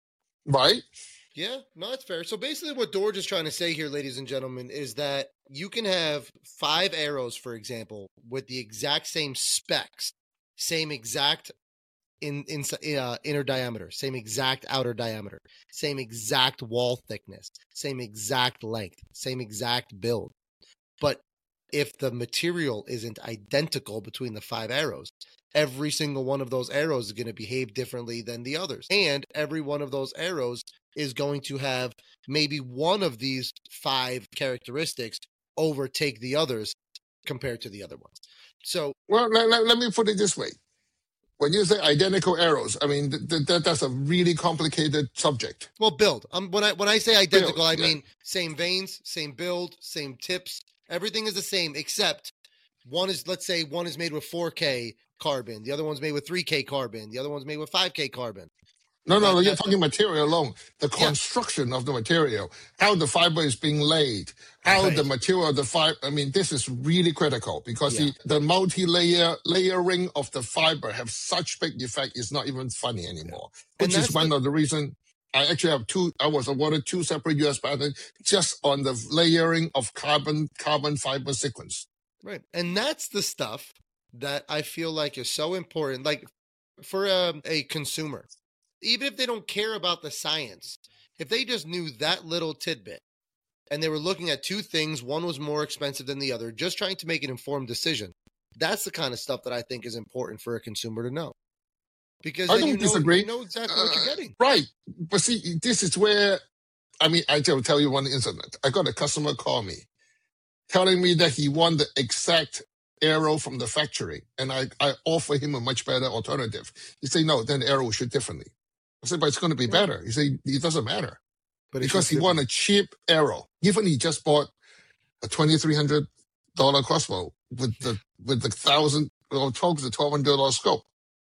Right. Yeah, no, that's fair. So basically, what George is trying to say here, ladies and gentlemen, is that you can have five arrows, for example, with the exact same specs, same exact. In, in uh, inner diameter, same exact outer diameter, same exact wall thickness, same exact length, same exact build. But if the material isn't identical between the five arrows, every single one of those arrows is going to behave differently than the others. And every one of those arrows is going to have maybe one of these five characteristics overtake the others compared to the other ones. So, well, let, let, let me put it this way. When you say identical arrows, I mean, th- th- that's a really complicated subject. Well, build. Um, when I when I say identical, build, I yeah. mean same veins, same build, same tips. Everything is the same, except one is, let's say, one is made with four K carbon. The other one's made with three K carbon. The other one's made with five K carbon. No, no, no, you're talking material alone. The construction yeah. of the material, how the fiber is being laid, how right. the material of the fiber, I mean, this is really critical because yeah. the, the multi-layer layering of the fiber have such big effect, it's not even funny anymore, yeah. which is one the, of the reason I actually have two, I was awarded two separate U S patents just on the layering of carbon, carbon fiber sequence. Right. And that's the stuff that I feel like is so important, like for a, a consumer. Even if they don't care about the science, if they just knew that little tidbit and they were looking at two things, one was more expensive than the other, just trying to make an informed decision, that's the kind of stuff that I think is important for a consumer to know. Because I then don't you know, disagree. You know exactly uh, what you're getting. Right. But see, this is where, I mean, I will tell you one incident. I got a customer call me telling me that he wanted the exact arrow from the factory, and I, I offer him a much better alternative. He said, no, then the arrow will shoot differently. I said, but it's going to be yeah. better. He said, it doesn't matter. But because he won a cheap arrow. Even he just bought a twenty-three hundred dollars crossbow with the with the thousand or twelve to twelve hundred dollars scope.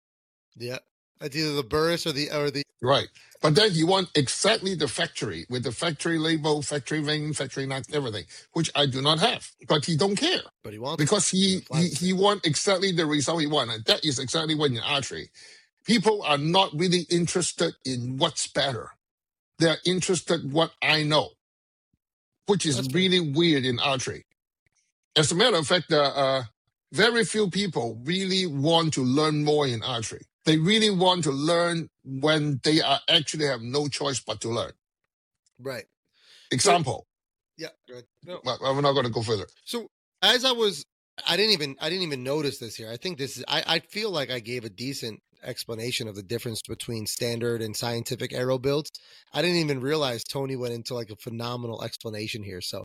Yeah. That's either the Burris or the or the right. But then he won exactly the factory with the factory label, factory vein, factory nut, everything, which I do not have. But he don't care. But he wants because he he, he won exactly the result he won. And that is exactly what in archery. People are not really interested in what's better. They're interested in what I know, which is That's really fair. Weird in archery. As a matter of fact, uh, uh, very few people really want to learn more in archery. They really want to learn when they are actually have no choice but to learn. Right. Example. So, yeah. Go ahead. No. Well, I'm not going to go further. So as I was, I didn't even, I didn't even notice this here. I think this is, I, I feel like I gave a decent explanation of the difference between standard and scientific arrow builds. I didn't even realize Tony went into like a phenomenal explanation here. So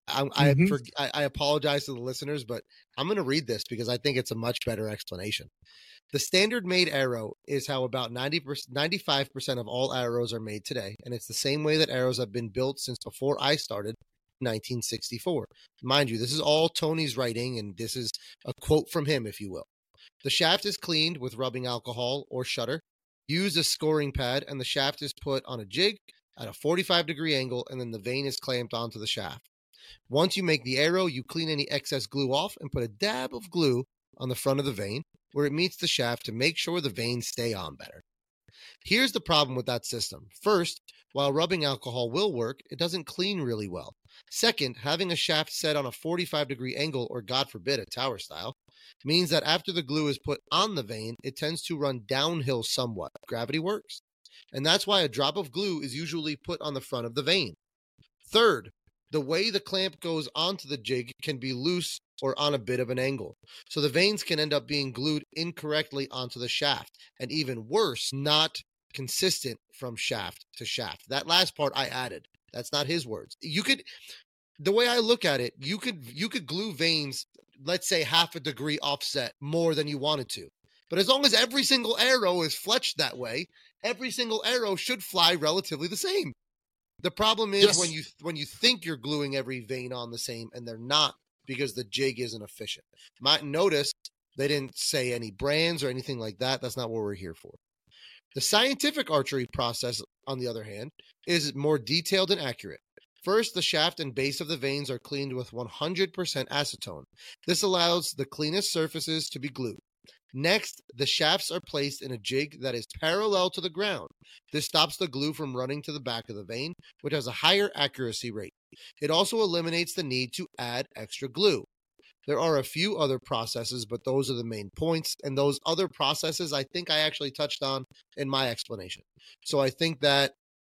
I, Mm-hmm. I, for, I, I apologize to the listeners, but I'm going to read this because I think it's a much better explanation. The standard made arrow is how about ninety percent, ninety-five percent of all arrows are made today, and it's the same way that arrows have been built since before I started, nineteen sixty-four. Mind you, this is all Tony's writing, and this is a quote from him, if you will. The shaft is cleaned with rubbing alcohol or shutter. Use a scoring pad, and the shaft is put on a jig at a forty-five degree angle, and then the vane is clamped onto the shaft. Once you make the arrow, you clean any excess glue off and put a dab of glue on the front of the vane where it meets the shaft to make sure the vanes stay on better. Here's the problem with that system. First, while rubbing alcohol will work, it doesn't clean really well. Second, having a shaft set on a forty-five degree angle, or God forbid, a tower style, means that after the glue is put on the vane, it tends to run downhill somewhat. Gravity works. And that's why a drop of glue is usually put on the front of the vane. Third, the way the clamp goes onto the jig can be loose or on a bit of an angle. So the vanes can end up being glued incorrectly onto the shaft. And even worse, not consistent from shaft to shaft. That last part I added. That's not his words. You could, the way I look at it, you could you could glue vanes, let's say half a degree offset more than you wanted to. But as long as every single arrow is fletched that way, every single arrow should fly relatively the same. The problem is Yes. when you when you think you're gluing every vane on the same, and they're not, because the jig isn't efficient. Might notice they didn't say any brands or anything like that. That's not what we're here for. The scientific archery process, on the other hand, is more detailed and accurate. First, the shaft and base of the vanes are cleaned with one hundred percent acetone. This allows the cleanest surfaces to be glued. Next, the shafts are placed in a jig that is parallel to the ground. This stops the glue from running to the back of the vane, which has a higher accuracy rate. It also eliminates the need to add extra glue. There are a few other processes, but those are the main points. And those other processes, I think I actually touched on in my explanation. So I think that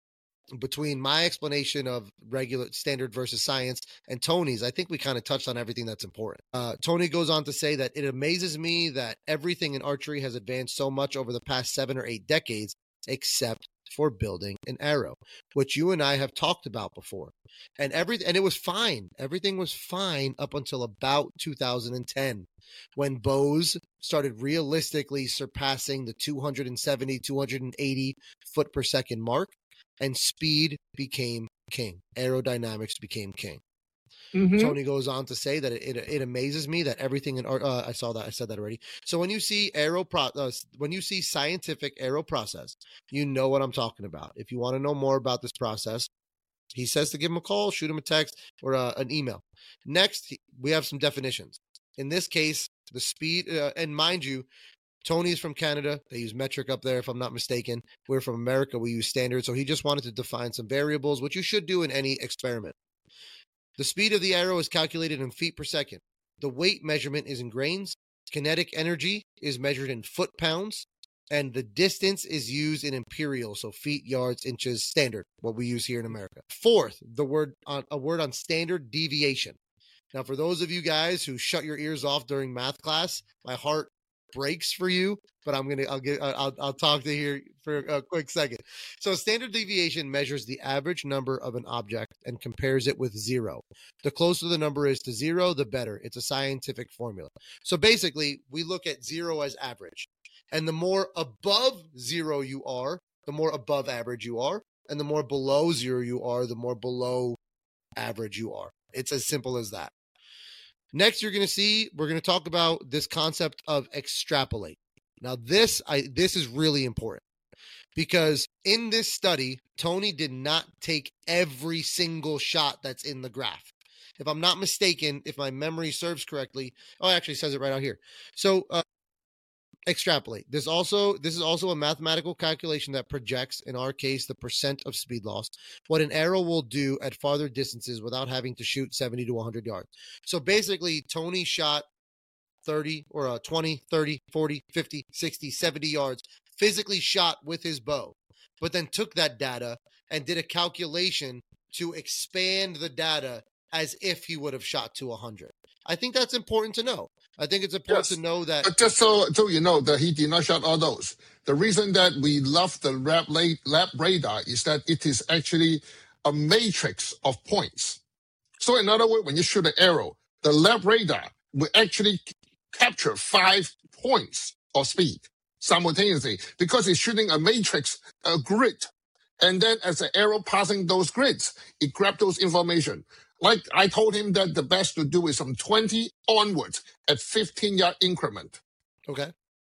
between my explanation of regular standard versus science and Tony's, I think we kind of touched on everything that's important. Uh, Tony goes on to say that it amazes me that everything in archery has advanced so much over the past seven or eight decades, except for building an arrow, which you and I have talked about before. And every and it was fine. Everything was fine up until about two thousand ten, when bows started realistically surpassing the two seventy, two eighty foot per second mark, and speed became king. Aerodynamics became king. Mm-hmm. Tony goes on to say that it, it, it amazes me that everything in art, uh, I saw that, I said that already. So when you see aero pro, uh, when you see scientific aero process, you know what I'm talking about. If you want to know more about this process, he says to give him a call, shoot him a text, or uh, an email. Next, we have some definitions. In this case, the speed, uh, and mind you, Tony's from Canada. They use metric up there, if I'm not mistaken. We're from America. We use standard. So he just wanted to define some variables, which you should do in any experiment. The speed of the arrow is calculated in feet per second. The weight measurement is in grains. Kinetic energy is measured in foot-pounds. And the distance is used in imperial, so feet, yards, inches, standard, what we use here in America. Fourth, the word on a word on standard deviation. Now, for those of you guys who shut your ears off during math class, my heart breaks for you, but I'm gonna I'll get I'll I'll talk to here for a quick second. So standard deviation measures the average number of an object and compares it with zero. The closer the number is to zero, the better. It's a scientific formula. So basically, we look at zero as average, and the more above zero you are, the more above average you are, and the more below zero you are, the more below average you are. It's as simple as that. Next, you're going to see, we're going to talk about this concept of extrapolate. Now, this I this is really important because in this study, Tony did not take every single shot that's in the graph. If I'm not mistaken, if my memory serves correctly, oh, it actually says it right out here. So, uh, extrapolate. This also this is also a mathematical calculation that projects, in our case, the percent of speed loss, what an arrow will do at farther distances without having to shoot seventy to one hundred yards. So basically, Tony shot thirty or uh, twenty, thirty, forty, fifty, sixty, seventy yards, physically shot with his bow, but then took that data and did a calculation to expand the data as if he would have shot to one hundred. I think that's important to know. I think it's important Yes. to know that. But just so, so you know that he did not shot all those. The reason that we love the lab, lab radar is that it is actually a matrix of points. So in other words, when you shoot an arrow, the left radar will actually c- capture five points of speed simultaneously because it's shooting a matrix, a grid. And then as the arrow passing those grids, it grabs those information. Like I told him that the best to do is from twenty onwards at fifteen yard increment. Okay.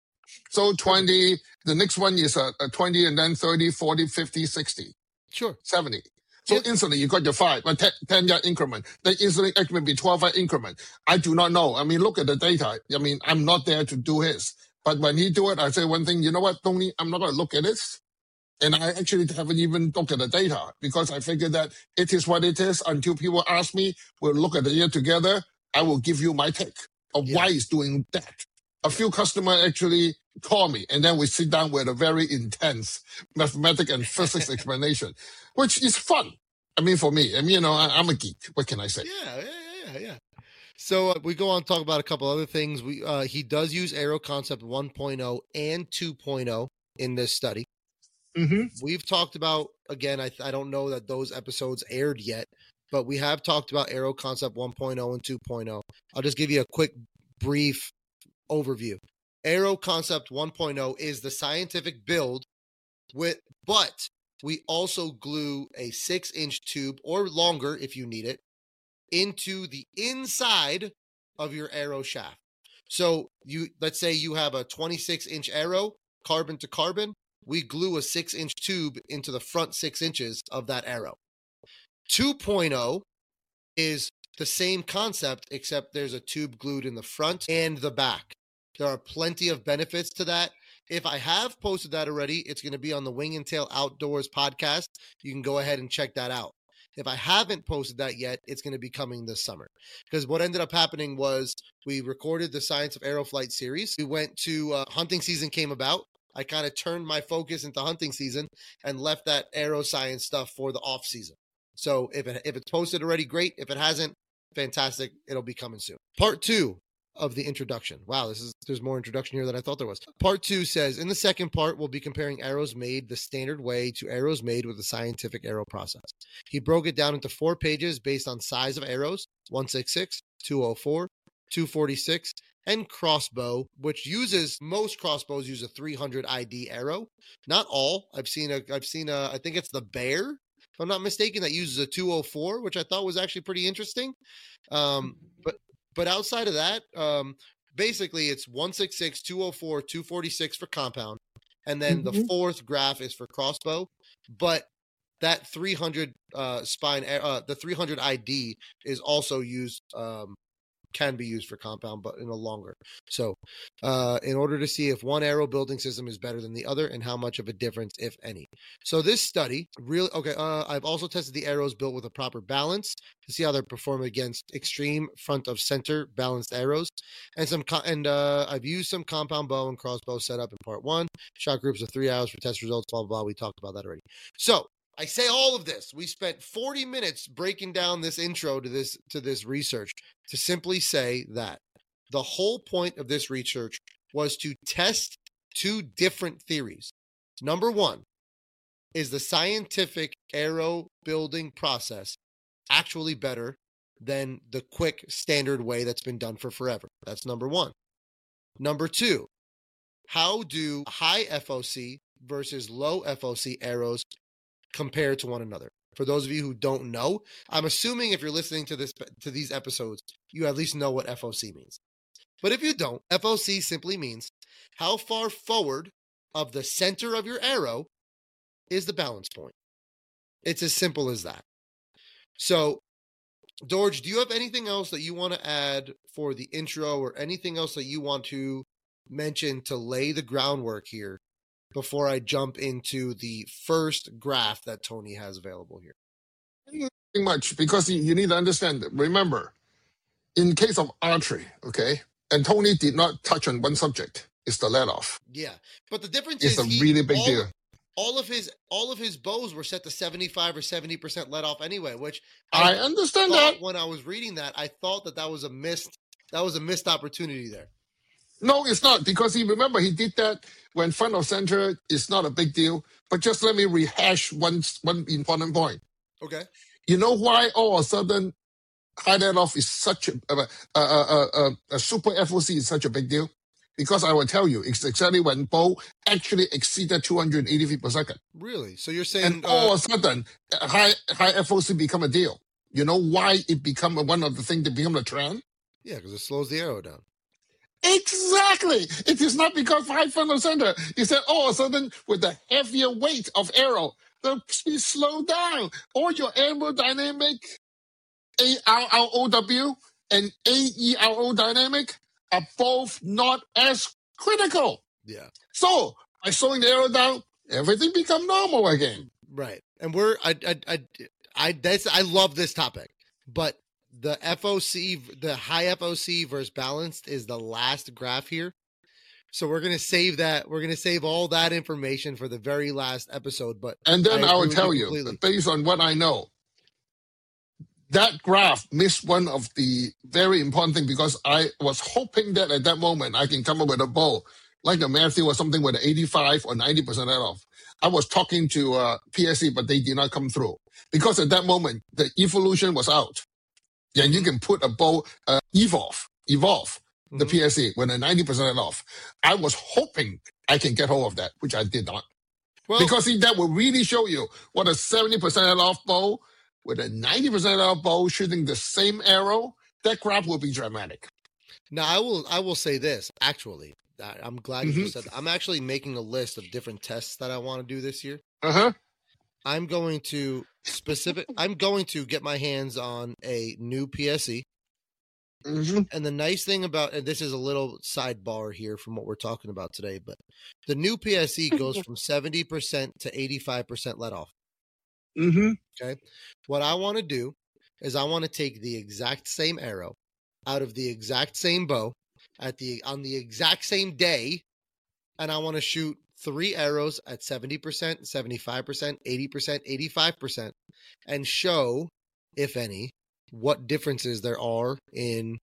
So twenty, the next one is a, a twenty and then thirty, forty, fifty, sixty, Sure. seventy. So Yeah. instantly you got your five, a ten, ten yard increment. Then instantly it can be twelve yard increment. I do not know. I mean, look at the data. I mean, I'm not there to do his. But when he do it, I say one thing, you know what, Tony, I'm not going to look at this. And I actually haven't even looked at the data because I figure that it is what it is until people ask me, we'll look at the year together. I will give you my take of Yeah. why it's doing that. A few customers actually call me and then we sit down with a very intense mathematics and physics explanation, which is fun. I mean, for me, I mean, you know, I, I'm a geek. What can I say? Yeah, yeah, yeah, yeah. So uh, we go on to talk about a couple other things. We uh, he does use Aero Concept one point oh and two point oh in this study. Mm-hmm. We've talked about, again, I, I don't know that those episodes aired yet, but we have talked about Aero Concept one point oh and two point oh. I'll just give you a quick, brief overview. Aero Concept one point oh is the scientific build with, but we also glue a six inch tube or longer if you need it into the inside of your arrow shaft. So you, let's say you have a twenty-six inch arrow, carbon to carbon. We glue a six inch tube into the front six inches of that arrow. two point oh is the same concept, except there's a tube glued in the front and the back. There are plenty of benefits to that. If I have posted that already, it's going to be on the Wing and Tail Outdoors podcast. You can go ahead and check that out. If I haven't posted that yet, it's going to be coming this summer. Because what ended up happening was we recorded the Science of Aeroflight series. We went to uh, hunting season came about. I kind of turned my focus into hunting season and left that aero science stuff for the off season. So if it, if it's posted already, great. If it hasn't, fantastic. It'll be coming soon. Part two of the introduction. Wow, this is there's more introduction here than I thought there was. Part two says, in the second part, we'll be comparing arrows made the standard way to arrows made with the scientific arrow process. He broke it down into four pages based on size of arrows, one sixty-six, two oh four, two forty-six, and crossbow, which uses, most crossbows use a three hundred I D arrow. Not all. I've seen a, I've seen a, I think it's the Bear, if I'm not mistaken, that uses a two oh four, which I thought was actually pretty interesting. Um, but But outside of that, um, basically it's one sixty-six, two oh four, two forty-six for compound. And then Mhm. the fourth graph is for crossbow. But that three hundred uh, spine, uh, the three hundred I D is also used, um, can be used for compound, but in a longer. So uh, in order to see if one arrow building system is better than the other and how much of a difference, if any. So this study really, okay, uh, I've also tested the arrows built with a proper balance to see how they perform against extreme front of center balanced arrows. And some, co- and uh, I've used some compound bow and crossbow setup in part one. Shot groups of three hours for test results, blah, blah, blah. We talked about that already. So I say all of this. We spent forty minutes breaking down this intro to this to this research to simply say that the whole point of this research was to test two different theories. Number one, is the scientific arrow building process actually better than the quick standard way that's been done for forever? That's number one. Number two, how do high F O C versus low F O C arrows compare to one another? For those of you who don't know, I'm assuming if you're listening to this to these episodes, you at least know what F O C means. But if you don't, F O C simply means how far forward of the center of your arrow is the balance point. It's as simple as that. So, Dorj, do you have anything else that you want to add for the intro or anything else that you want to mention to lay the groundwork here before I jump into the first graph that Tony has available here? Pretty much, because you, you need to understand, remember, in case of archery, okay, and Tony did not touch on one subject, it's the let off. Yeah, but the difference It's is a he- really big all, deal. All of his all of his bows were set to seventy-five or seventy percent let off anyway, which I understand thought that. when I was reading that, I thought that that was a missed that was a missed opportunity there. No, it's not, because he remember he did that when front of center is not a big deal. But just let me rehash one one important point. Okay. You know why all of a sudden high let-off is such a, a, a, a, a, a super F O C is such a big deal? Because I will tell you, it's exactly when Bo actually exceeded two hundred eighty feet per second. Really? So you're saying... And all uh, of a sudden, high, high F O C become a deal. You know why it become one of the things that become a trend? Yeah, because it slows the arrow down. Exactly. It is not because high funnel center. It's that all of a sudden, with the heavier weight of arrow, the speed slow down. Or your aerodynamic A R R O W and A E R O dynamic are both not as critical. Yeah. So by slowing the arrow down, everything become normal again. Right. And we're I I I I that's I love this topic, but the F O C, the high F O C versus balanced is the last graph here. So we're going to save that. We're going to save all that information for the very last episode. But And then I, I will agree tell with you, completely. based on what I know, that graph missed one of the very important things because I was hoping that at that moment I can come up with a bow, like the Matthew or something with an eighty-five or ninety percent off. I was talking to uh, P S E, but they did not come through. Because at that moment, the evolution was out. Yeah, you can put a bow, uh, evolve, evolve the Mhm. P S E with a ninety percent off. I was hoping I can get hold of that, which I did not. Well, Because see, that will really show you what a seventy percent off bow with a ninety percent off bow shooting the same arrow, that graph will be dramatic. now I will I will say this actually. I, I'm glad you Mhm. just said that. I'm actually making a list of different tests that I want to do this year. Uh-huh. I'm going to specific. I'm going to get my hands on a new P S E. Mm-hmm. And the nice thing about, and this is a little sidebar here from what we're talking about today, but the new P S E goes from seventy percent to eighty-five percent let off. Mm-hmm. Okay. What I want to do is I want to take the exact same arrow out of the exact same bow at the, on the exact same day. And I want to shoot three arrows at seventy percent, seventy-five percent, eighty percent, eighty-five percent, and show, if any, what differences there are in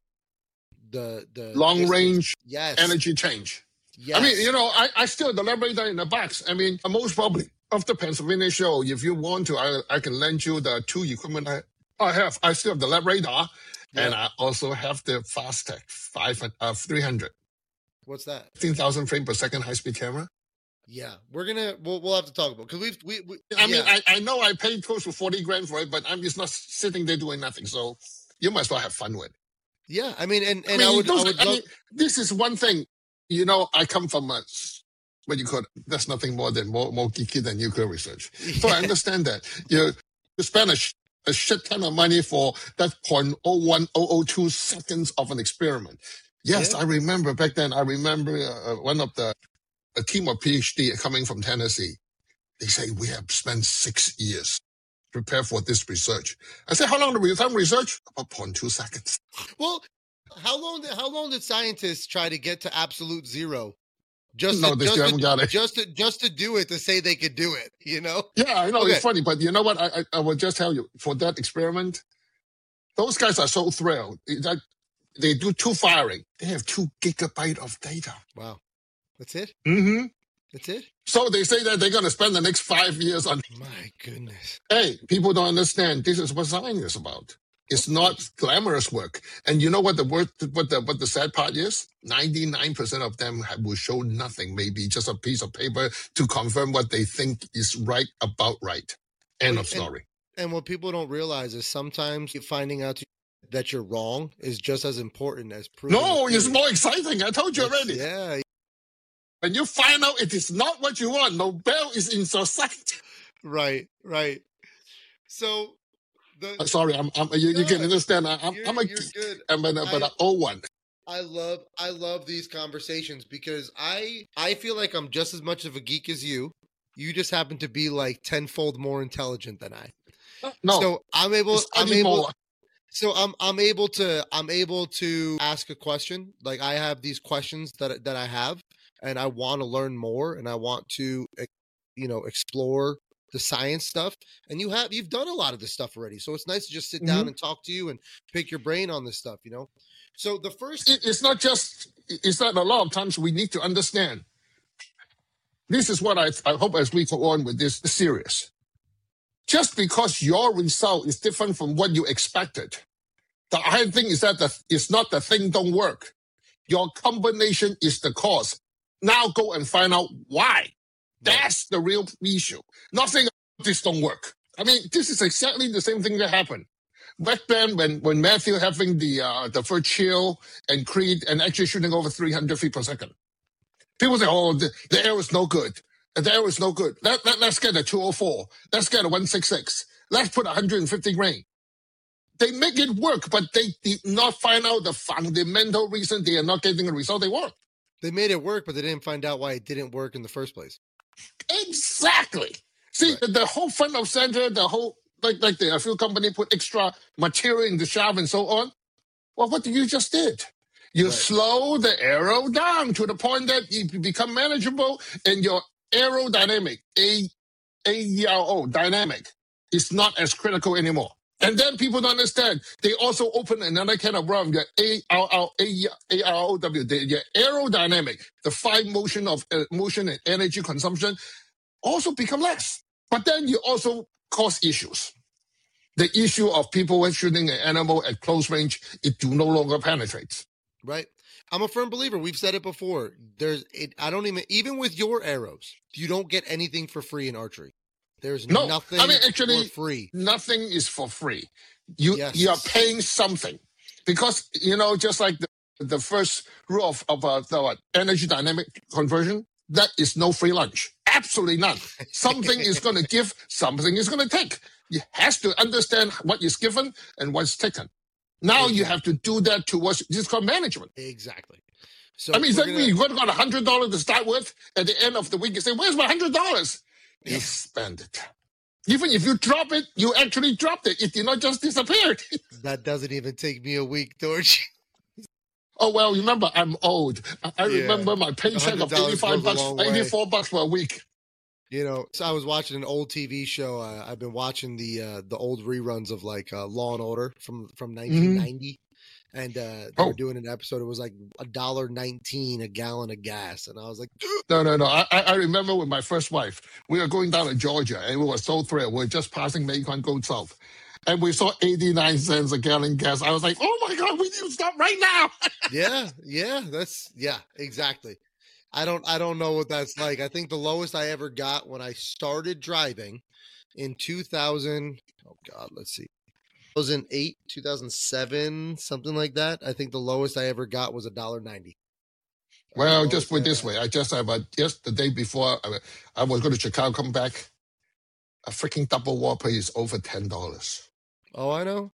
the the Long distance. range yes energy change. yes I mean, you know, I, I still have the Labrador in the box. I mean, most probably after Pennsylvania show, if you want to, I I can lend you the two equipment I, I have. I still have the Labrador, and Yeah. I also have the Fastech five uh, three hundred, what's that? fifteen thousand frame per second high speed camera. Yeah, we're gonna we'll, we'll have to talk about because we've we, we I mean, yeah. I, I know I paid close to forty grand for it, but I'm just not sitting there doing nothing. So you might as well have fun with it. yeah I mean and I and mean, I would those- I would I love, mean, this is one thing. You know, I come from a, what you call it, that's nothing more than more, more geeky than nuclear research. So I understand that. You, you spend a, sh- a shit ton of money for that zero point zero one zero zero two seconds of an experiment. Yes, Yeah. I remember back then, I remember uh, one of the, a team of PhD coming from Tennessee. They say, we have spent six years to prepare for this research. I said, how long do we time research? About zero point two seconds. well how long did, how long did scientists try to get to absolute zero just No, to, they just, still to, haven't got it. just to just to do it to say they could do it, you know? Yeah, I know Okay. it's funny, but you know what? I, I I will just tell you for that experiment, those guys are so thrilled that they do two firing. They have two gigabyte of data. Wow, that's it. Mm-hmm. That's it. So they say that they're going to spend the next five years on. My goodness. Hey, people don't understand. This is what science is about. It's not glamorous work. And you know what the word, what the what the sad part is? Ninety-nine percent of them have, will show nothing. Maybe just a piece of paper to confirm what they think is right about right. End Well, of and- story. And what people don't realize is sometimes finding out that you're wrong is just as important as proving. No, it it's is. more exciting. I told you It's- already. Yeah, When you find out it is not what you want, Nobel is in society. right, right. So the Uh, Sorry, I'm, I'm, you, you can No, understand. I, I'm, you're, I'm a you're geek, good. I'm an, but I- an old one. I love I love these conversations because I I feel like I'm just as much of a geek as you. You just happen to be like tenfold more intelligent than I. No, So I'm able it's I'm study able more. so I'm I'm able to I'm able to ask a question. Like I have these questions that that I have and I want to learn more and I want to eh, you know explore the science stuff. And you have you've done a lot of this stuff already. So it's nice to just sit down Mhm. and talk to you and pick your brain on this stuff, you know. So the first It, it's not just, it's not a lot of times we need to understand. This is what I, I hope as we go on with this series. Just because your result is different from what you expected The hard thing is that the, it's not the thing don't work. Your combination is the cause. Now go and find out why. That's the real issue. Nothing this don't work. I mean, this is exactly the same thing that happened. Back then, when, when Matthew having the uh, the first chill and Creed and actually shooting over three hundred feet per second. People say, oh, the, the air is no good. The air is no good. Let, let, let's get a two oh four. Let's get a one sixty-six. Let's put one hundred fifty grain. They make it work, but they did not find out the fundamental reason they are not getting the result they want. They made it work, but they didn't find out why it didn't work in the first place. Exactly. See, Right. the, the whole front of center, the whole, like, like the fuel company put extra material in the shaft and so on. Well, what did you just did? You Right. slow the aero down to the point that it become manageable and your aerodynamic, A, AERO, dynamic, is not as critical anymore. And then people don't understand. They also open another can of worms, your A R R A R O W, the your aerodynamic, the fine motion of uh, motion and energy consumption also become less. But then you also cause issues. The issue of people when shooting an animal at close range, it do no longer penetrate. Right. I'm a firm believer. We've said it before. There's, it, I don't even, even with your arrows, you don't get anything for free in archery. There's No, nothing I mean, actually, for free. Nothing is for free. You Yes. you are paying something because you know just like the, the first rule of of uh, the what, energy dynamic conversion, that is no free lunch. Absolutely none. Something is going to give, something is going to take. You has to understand what is given and what's taken. Now you have to do that towards this is called management. Exactly. So I mean, we're exactly. gonna- You got got a hundred dollars to start with. At the end of the week, you say, "Where's my hundred dollars?" You spend it. Even if you drop it, you actually dropped it. It did not just disappear. that doesn't even take me a week, George. Oh well, remember I'm old. I, I Yeah. remember my paycheck of one hundred dollars eighty-five goes a bucks, long way. eighty-four bucks per week. You know, so I was watching an old T V show. Uh, I've been watching the uh, the old reruns of like uh, Law and Order from from nineteen ninety, and uh, they Oh. were doing an episode. It was like a dollar nineteen a gallon of gas, and I was like, dude, No, no, no. I, I I remember with my first wife, we were going down to Georgia, and we were so thrilled. We were just passing Macon Gold South, and we saw eighty-nine cents a gallon gas. I was like, oh my God, we need to stop right now. yeah, yeah, that's yeah, exactly. I don't I don't know what that's like. I think the lowest I ever got when I started driving in two thousand. Oh God, let's see. two thousand eight, two thousand seven, something like that. I think the lowest I ever got was a dollar ninety. Well, just put it this way. I just about just the day before I, I was going to Chicago, come back, a freaking double whopper is over ten dollars. Oh, I know.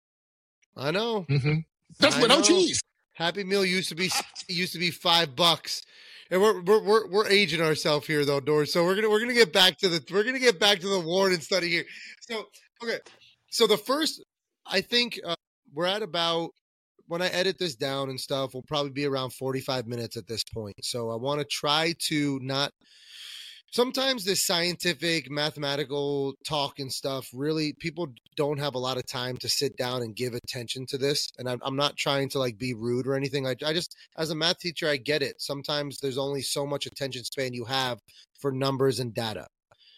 I know. Mm-hmm. That's I without know. cheese. Happy Meal used to be used to be five bucks. And we're we're we're, we're aging ourselves here though, Doris. So we're gonna we're gonna get back to the we're gonna get back to the Warden study here. So okay, so the first, I think uh, we're at about, when I edit this down and stuff, we'll probably be around forty-five minutes at this point. So I want to try to not. Sometimes this scientific, mathematical talk and stuff, really, people don't have a lot of time to sit down and give attention to this. And I'm, I'm not trying to like be rude or anything. I, I just, as a math teacher, I get it. Sometimes there's only so much attention span you have for numbers and data.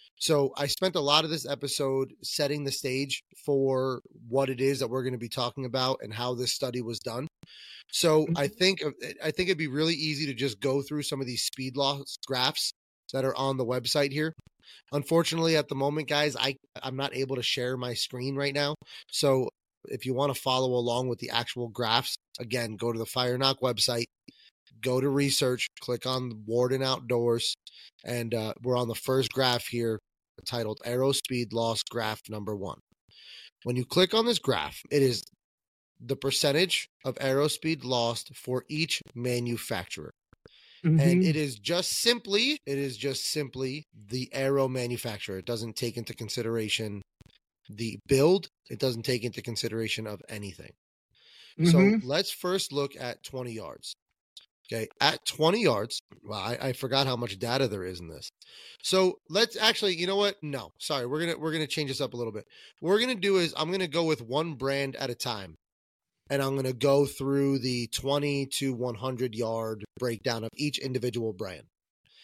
So I spent a lot of this episode setting the stage for what it is that we're going to be talking about and how this study was done. So I think I think it'd be really easy to just go through some of these speed loss graphs that are on the website here. Unfortunately, at the moment, guys, I, I'm not able to share my screen right now. So if you want to follow along with the actual graphs, again, go to the Fire Knock website, go to research, click on Warden Outdoors, and uh, we're on the first graph here titled Aero Speed Loss Graph Number One. When you click on this graph, it is the percentage of aerospeed lost for each manufacturer. Mm-hmm. And it is just simply, it is just simply the aero manufacturer. It doesn't take into consideration the build. It doesn't take into consideration of anything. Mm-hmm. So let's first look at twenty yards. Okay, at twenty yards, well, I, I forgot how much data there is in this. So let's actually, you know what? No, sorry, we're gonna we're gonna change this up a little bit. What we're gonna do is I'm gonna go with one brand at a time. And I'm going to go through the twenty to one hundred yard breakdown of each individual brand.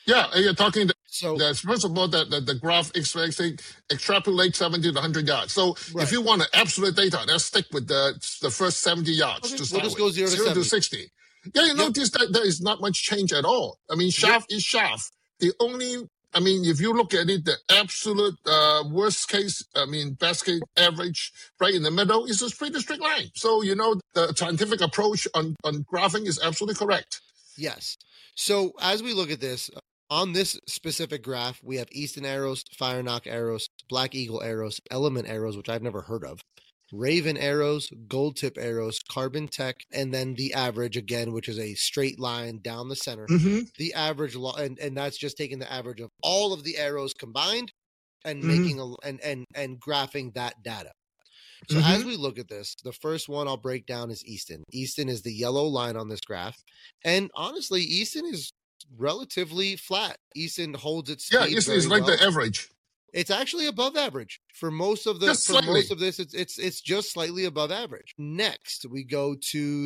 Yeah, and you're talking the, So the first of all, the, the, the graph extracting extrapolate seventy to one hundred yards. So Right. if you want an absolute data, let's stick with the the first seventy yards Okay, to we'll start just with. go zero to zero to seventy. sixty. Yeah, you Yep. notice that there is not much change at all. I mean, shaft is shaft. The only, I mean, if you look at it, the absolute uh, worst case, I mean, best case average right in the middle is a pretty straight line. So, you know, the scientific approach on, on graphing is absolutely correct. Yes. So as we look at this, on this specific graph, we have Easton arrows, Fire Knock arrows, Black Eagle arrows, Element arrows, which I've never heard of, Raven arrows, Gold Tip arrows, Carbon Tech, and then the average again, which is a straight line down the center. Mm-hmm. The average, lo- and, and that's just taking the average of all of the arrows combined and Mhm. making a and and and graphing that data. So Mhm. as we look at this, the first one I'll break down is Easton. Easton is the yellow line on this graph. And honestly, Easton is relatively flat. Easton holds its Yeah, speed it's, very it's like well. the average. It's actually above average for most of the Just for most slightly. of this. It's it's it's just slightly above average. Next, we go to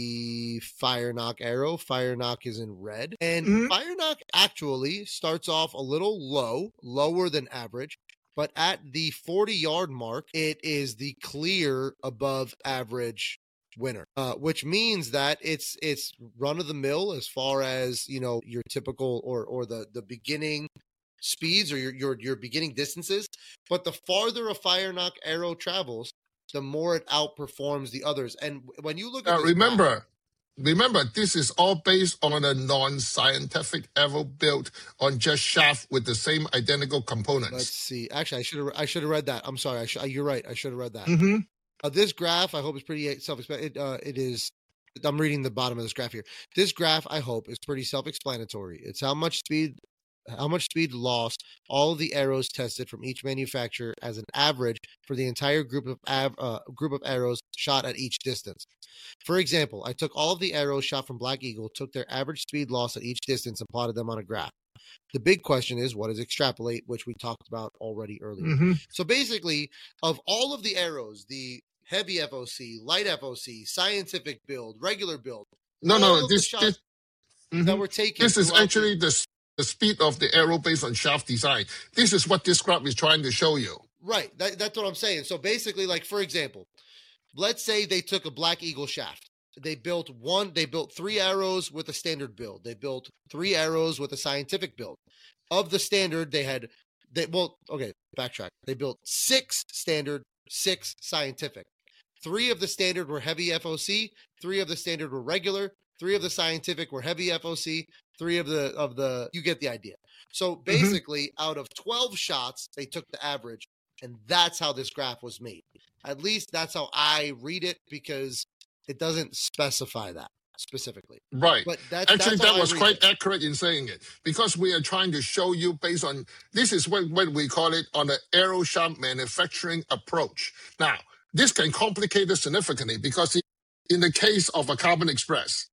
the Fire Knock arrow. Fire Knock is in red, and Mhm. Fire Knock actually starts off a little low, lower than average. But at the forty yard mark, it is the clear above average winner, uh, which means that it's it's run of the mill as far as you know your typical or or the the beginning speeds or your your your beginning distances. But the farther a Fire Knock arrow travels, the more it outperforms the others. And when you look at Uh, this graph- remember, remember, this is all based on a non-scientific arrow built on just shaft with the same identical components. let's see. Actually, I should have I should have read that. I'm sorry. I sh- you're right. I should have read that. Mm-hmm. Uh, this graph, I hope, is pretty self-explanatory. It, uh, it is. I'm reading the bottom of this graph here. This graph, I hope, is pretty self-explanatory. It's how much speed, how much speed lost all of the arrows tested from each manufacturer as an average for the entire group of av- uh, group of arrows shot at each distance. For example, I took all of the arrows shot from Black Eagle, took their average speed loss at each distance, and plotted them on a graph. The big question is, what is extrapolate, which we talked about already earlier. Mm-hmm. So basically, of all of the arrows, the heavy F O C, light F O C, scientific build, regular build, No, all no, of the this shots this, mhm. that were taken. this is throughout the- actually the, s- the speed of the arrow based on shaft design. This is what this graph is trying to show you. right. That, that's what I'm saying. So basically, like for example, let's say they took a Black Eagle shaft. They built one. They built three arrows with a standard build. They built three arrows with a scientific build. Of the standard, they had. They well, okay. Backtrack. They built six standard, six scientific. Three of the standard were heavy F O C. Three of the standard were regular. Three of the scientific were heavy F O C. Three of the of the you get the idea. So basically, out of twelve shots, they took the average, and that's how this graph was made. At least that's how I read it because it doesn't specify that specifically. Right. But that's Actually, that's how that I was read quite it. accurate in saying it because we are trying to show you based on this is what, what we call it on the arrow shaft manufacturing approach. Now, this can complicate it significantly because in- in the case of a Carbon Express,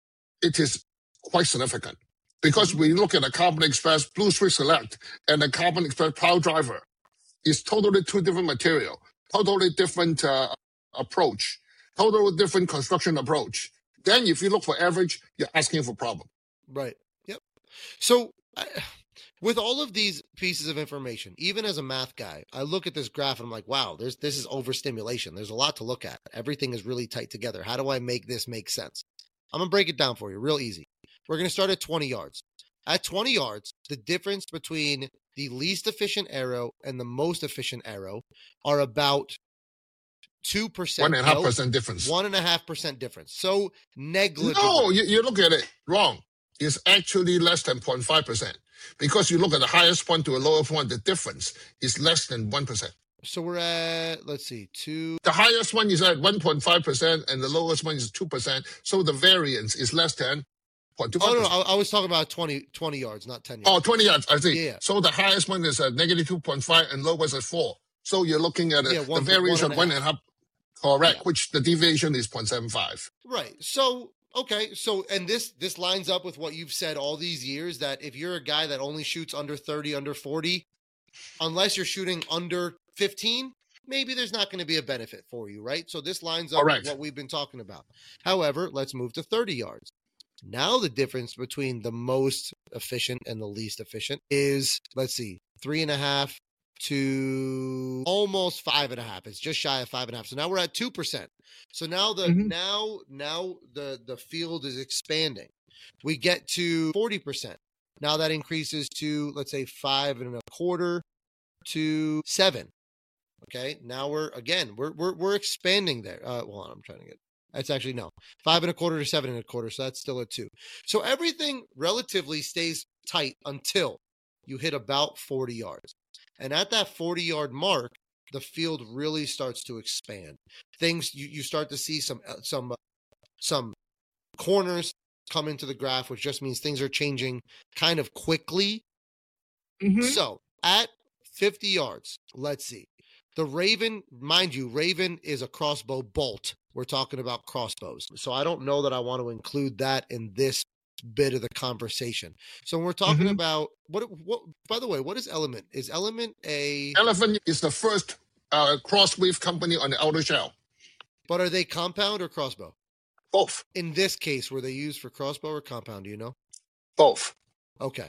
it is quite significant because we look at a Carbon Express Blue Switch Select and the Carbon Express Power Driver. It's totally two different material, totally different uh, approach, totally different construction approach. Then if you look for average, you're asking for problem. Right. Yep. So, I, with all of these pieces of information, even as a math guy, I look at this graph and I'm like, wow, there's this is overstimulation. There's a lot to look at. Everything is really tight together. How do I make this make sense? I'm going to break it down for you real easy. We're going to start at twenty yards. At twenty yards, the difference between the least efficient arrow and the most efficient arrow are about two percent. One and a half percent difference. One and a half percent difference. So negligible. No, you, you look at it wrong. It's actually less than zero point five percent because you look at the highest point to a lower point, the difference is less than one percent. So we're at, let's see, two. The highest one is at one point five percent and the lowest one is two percent. So the variance is less than zero point two five Oh, no, percent. no, I, I was talking about twenty, twenty yards, not ten yards. Oh, twenty yards, I see. Yeah. So the highest one is at negative two point five and lowest at four. So you're looking at a, Yeah, one- the variance one and of a one and a half. Correct, Yeah. which the deviation is zero point seven five. Right. So, okay. So, and this, this lines up with what you've said all these years that if you're a guy that only shoots under thirty, under forty, unless you're shooting under fifteen, maybe there's not going to be a benefit for you, right? So this lines up Correct. with what we've been talking about. However, let's move to thirty yards. Now the difference between the most efficient and the least efficient is, let's see, three and a half to almost five and a half. It's just shy of five and a half. So now we're at two percent. So now the mm-hmm. now now the the field is expanding. We get to forty percent. Now that increases to, let's say, five and a quarter to seven. Okay. Now we're again we're we're we're expanding there. Uh, well, I'm trying to get. That's actually no five and a quarter to seven and a quarter. So that's still a two. So everything relatively stays tight until you hit about forty yards. And at that forty yard mark, the field really starts to expand. Things you, you start to see some some uh, some corners come into the graph, which just means things are changing kind of quickly. Mm-hmm. So at fifty yards, let's see. The Raven, mind you, Raven is a crossbow bolt. We're talking about crossbows. So I don't know that I want to include that in this bit of the conversation. So when we're talking mm-hmm. about what what by the way, what is Element? Is Element a Elephant is the first uh, crossweave company on the outer shell. But are they compound or crossbow? Both. In this case, were they used for crossbow or compound? Do you know? Both. Okay.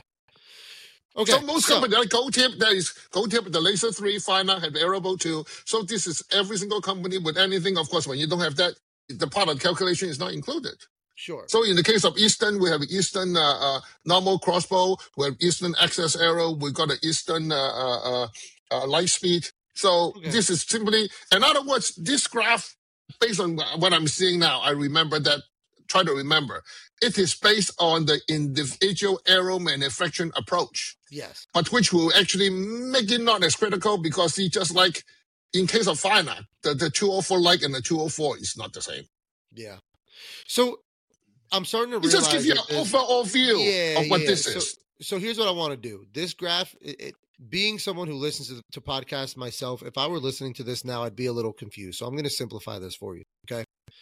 Okay. So most so, companies like Gold Tip, there is Gold Tip, the Laser three, Finer have the Arrowbow two. So this is every single company with anything. Of course, when you don't have that, the part of the calculation is not included. Sure. So in the case of Easton, we have Easton uh, uh, normal crossbow, we have Easton Access Arrow, we've got an Easton uh, uh, uh, Light Speed. So okay. This is simply, in other words, this graph, based on what I'm seeing now, I remember that, try to remember, it is based on the individual arrow manufacturing approach. Yes. But which will actually make it not as critical because it's just like, in case of Finer, the, the two oh four Light and the two oh four is not the same. Yeah. So, I'm starting to it realize... just gives you an overall view yeah, of what yeah. this so, is. So here's what I want to do. This graph, it, it, being someone who listens to, to podcasts myself, if I were listening to this now, I'd be a little confused. So I'm going to simplify this for you, okay?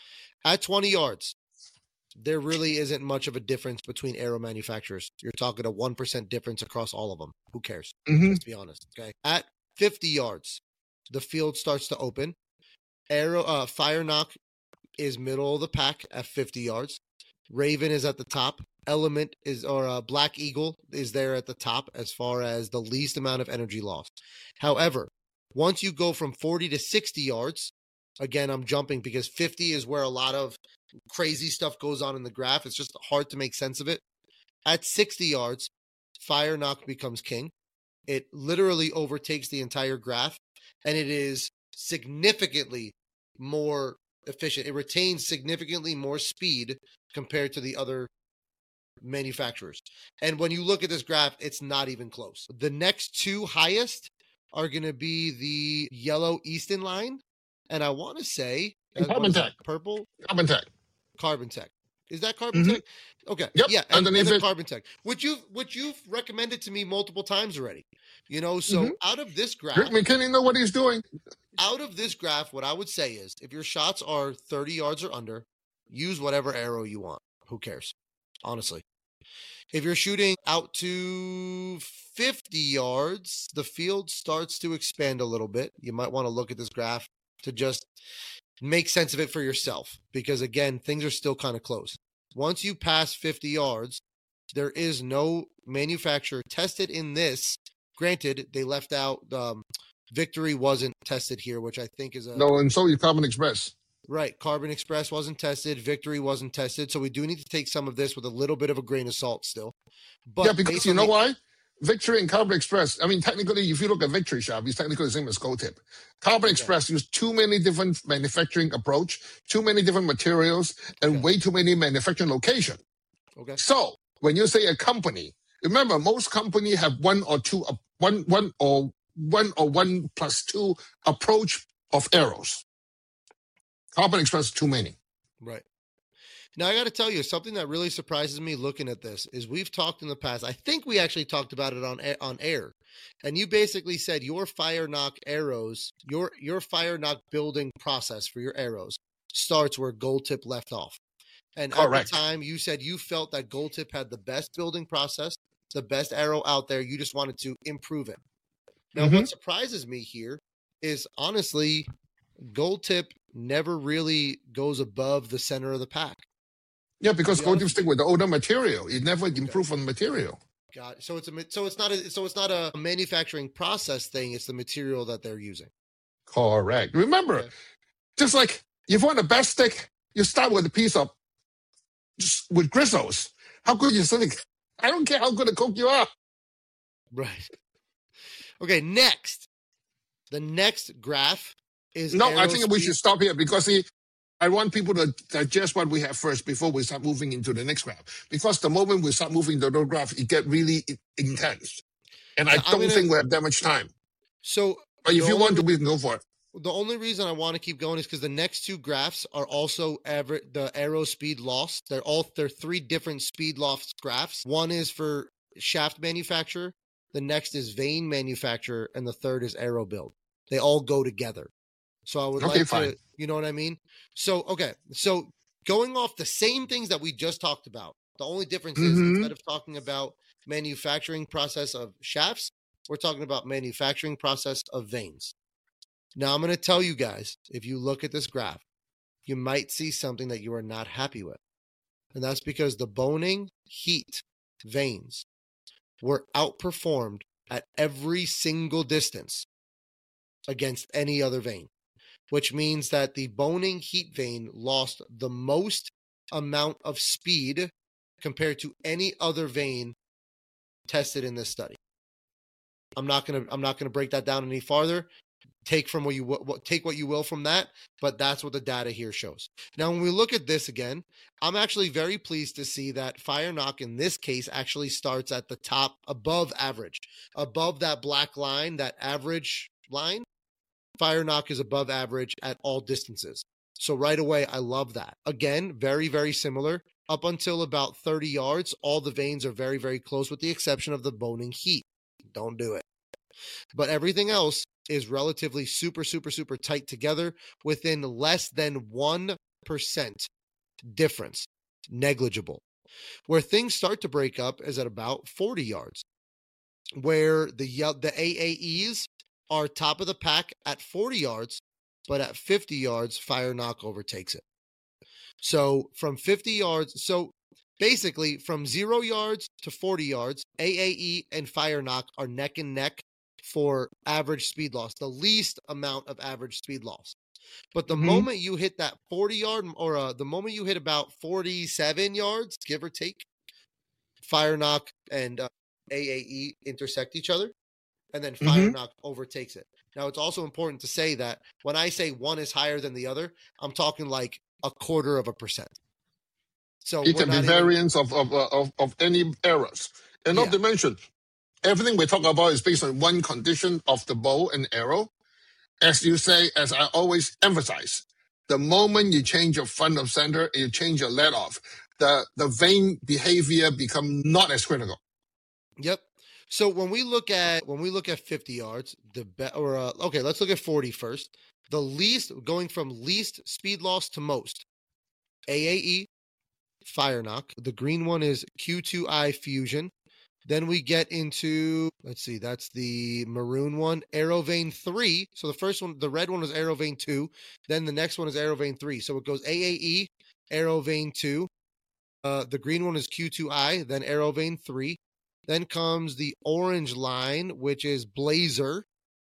At twenty yards, there really isn't much of a difference between arrow manufacturers. You're talking a one percent difference across all of them. Who cares? Mm-hmm. Let's be honest, okay? At fifty yards, the field starts to open. Arrow, uh, Fire Knock is middle of the pack at fifty yards. Raven is at the top. Element is, or uh, Black Eagle is there at the top as far as the least amount of energy lost. However, once you go from forty to sixty yards, again, I'm jumping because fifty is where a lot of crazy stuff goes on in the graph. It's just hard to make sense of it. At sixty yards, Fire Knock becomes king. It literally overtakes the entire graph, and it is significantly more efficient. It retains significantly more speed compared to the other manufacturers. And when you look at this graph, it's not even close. The next two highest are going to be the yellow Easton line, and I want to say and Carbon Tech. Purple Carbon Tech. Carbon Tech. Is that Carbon mm-hmm. Tech? Okay. Yep. Yeah, and, and then it. Carbon Tech, which you've which you've recommended to me multiple times already. You know, so mm-hmm. out of this graph, Rick McKinney know what he's doing. Out of this graph, what I would say is, if your shots are thirty yards or under, use whatever arrow you want. Who cares? Honestly. If you're shooting out to fifty yards, the field starts to expand a little bit. You might want to look at this graph to just make sense of it for yourself, because again, things are still kind of close. Once you pass fifty yards, there is no manufacturer tested in this. Granted, they left out um, Victory wasn't tested here, which I think is a no, and so is Carbon Express. Right, Carbon Express wasn't tested, Victory wasn't tested, so we do need to take some of this with a little bit of a grain of salt still. But yeah, because you know the- why? Victory and Carbon Express, I mean, technically, if you look at Victory Shop, it's technically the same as Gold Tip. Carbon okay. Express used too many different manufacturing approach, too many different materials, and okay. way too many manufacturing location. Okay. So when you say a company, remember, most company have one or two, one, one or one or one plus two approach of arrows. Carbon Express, too many. Right. Now, I got to tell you, something that really surprises me looking at this is we've talked in the past. I think we actually talked about it on on air. And you basically said your Fire Knock arrows, your your Fire Knock building process for your arrows starts where Gold Tip left off. And Correct. At the time, you said you felt that Gold Tip had the best building process, the best arrow out there. You just wanted to improve it. Now, mm-hmm. what surprises me here is, honestly, Gold Tip never really goes above the center of the pack. Yeah, because The gold other- tooth stick with the older material, it never improved on the material. Got it. So it's a ma- so it's not a so it's not a manufacturing process thing. It's the material that they're using. Correct. Remember, Okay. just like if you want the best stick, you start with a piece of just with gristles. How good you think? I don't care how good a cook you are. Right. Okay. Next, the next graph is No, I arrow think we speed- should stop here because see, I want people to digest what we have first before we start moving into the next graph. Because the moment we start moving to the graph, it get really i- intense. And I Yeah, I'm don't gonna- think we have that much time. So But if the you only want to, we can go for it. The only reason I want to keep going is because the next two graphs are also aver- the arrow speed loss. They're all they're three different speed loss graphs. One is for shaft manufacturer, the next is vein manufacturer, and the third is arrow build. They all go together. So I would Okay, like fine. to, you know what I mean? So okay, so going off the same things that we just talked about, the only difference is Mhm. instead of talking about manufacturing process of shafts, we're talking about manufacturing process of veins. Now, I'm going to tell you guys, if you look at this graph, you might see something that you are not happy with. And that's because the boning heat veins were outperformed at every single distance against any other vein, which means that the boning heat vein lost the most amount of speed compared to any other vein tested in this study. I'm not going to I'm not going to break that down any farther. Take from what you what, take what you will from that, but that's what the data here shows. Now, when we look at this again, I'm actually very pleased to see that Fire Knock in this case actually starts at the top above average, above that black line, that average line. Fire Knock is above average at all distances. So right away, I love that. Again, very, very similar. Up until about thirty yards, all the veins are very, very close with the exception of the boning heat. Don't do it. But everything else is relatively super, super, super tight together within less than one percent difference. Negligible. Where things start to break up is at about forty yards, where the the A A Es are top of the pack at forty yards, but at fifty yards, Fire Knock overtakes it. So from fifty yards, so basically from zero yards to forty yards, A A E and Fire Knock are neck and neck for average speed loss, the least amount of average speed loss. But the Mhm. moment you hit that forty yard, or uh, the moment you hit about forty-seven yards, give or take, Fire Knock and uh, A A E intersect each other, and then Fire Mhm. Knock overtakes it. Now, it's also important to say that when I say one is higher than the other, I'm talking like a quarter of a percent. So It we're can be not even- variance of, of, uh, of, of any errors. And not Yeah. to mention, everything we talk about is based on one condition of the bow and arrow. As you say, as I always emphasize, the moment you change your front of center, you change your let off, the, the vein behavior become not as critical. Yep. So when we look at when we look at fifty yards, the be, or uh, okay, let's look at forty first. The least going from least speed loss to most. A A E, Fire Knock. The green one is Q two I Fusion. Then we get into, let's see, that's the maroon one, Arrow Vein three. So the first one, the red one was Arrow Vein two. Then the next one is Arrow Vein three. So it goes A A E, Arrow Vein two. Uh, the green one is Q two I, then Arrow Vein three. Then comes the orange line, which is Blazer.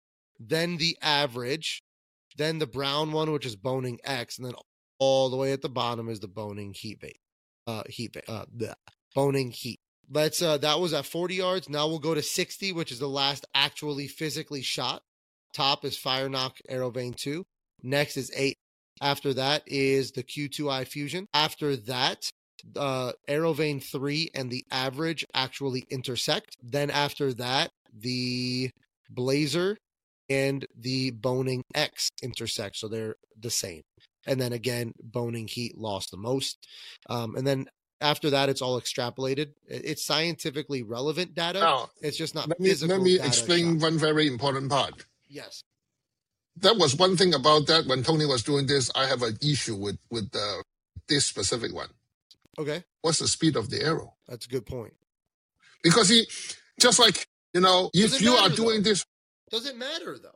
Then the average. Then the brown one, which is Boning X. And then all the way at the bottom is the Boning Heat Vein. Uh, heat vein. Uh, the Boning Heat. Let's uh that was at forty yards. Now we'll go to sixty, which is the last actually physically shot. Top is Fire Knock Arrow Vein two. Next is eight. After that is the Q two I Fusion. After that, uh Arrow Vein three and the average actually intersect. Then after that, the Blazer and the Boning X intersect. So they're the same. And then again, Boning Heat lost the most. Um, and then after that, it's all extrapolated. It's scientifically relevant data. Now, It's just not let me, physical let me data explain shot. one very important part. Yes. That was one thing about that when Tony was doing this, I have an issue with, with uh, this specific one. Okay. What's the speed of the arrow? That's a good point. Because he, just like, you know, Does if it you are matter, doing though? this, Does it matter though?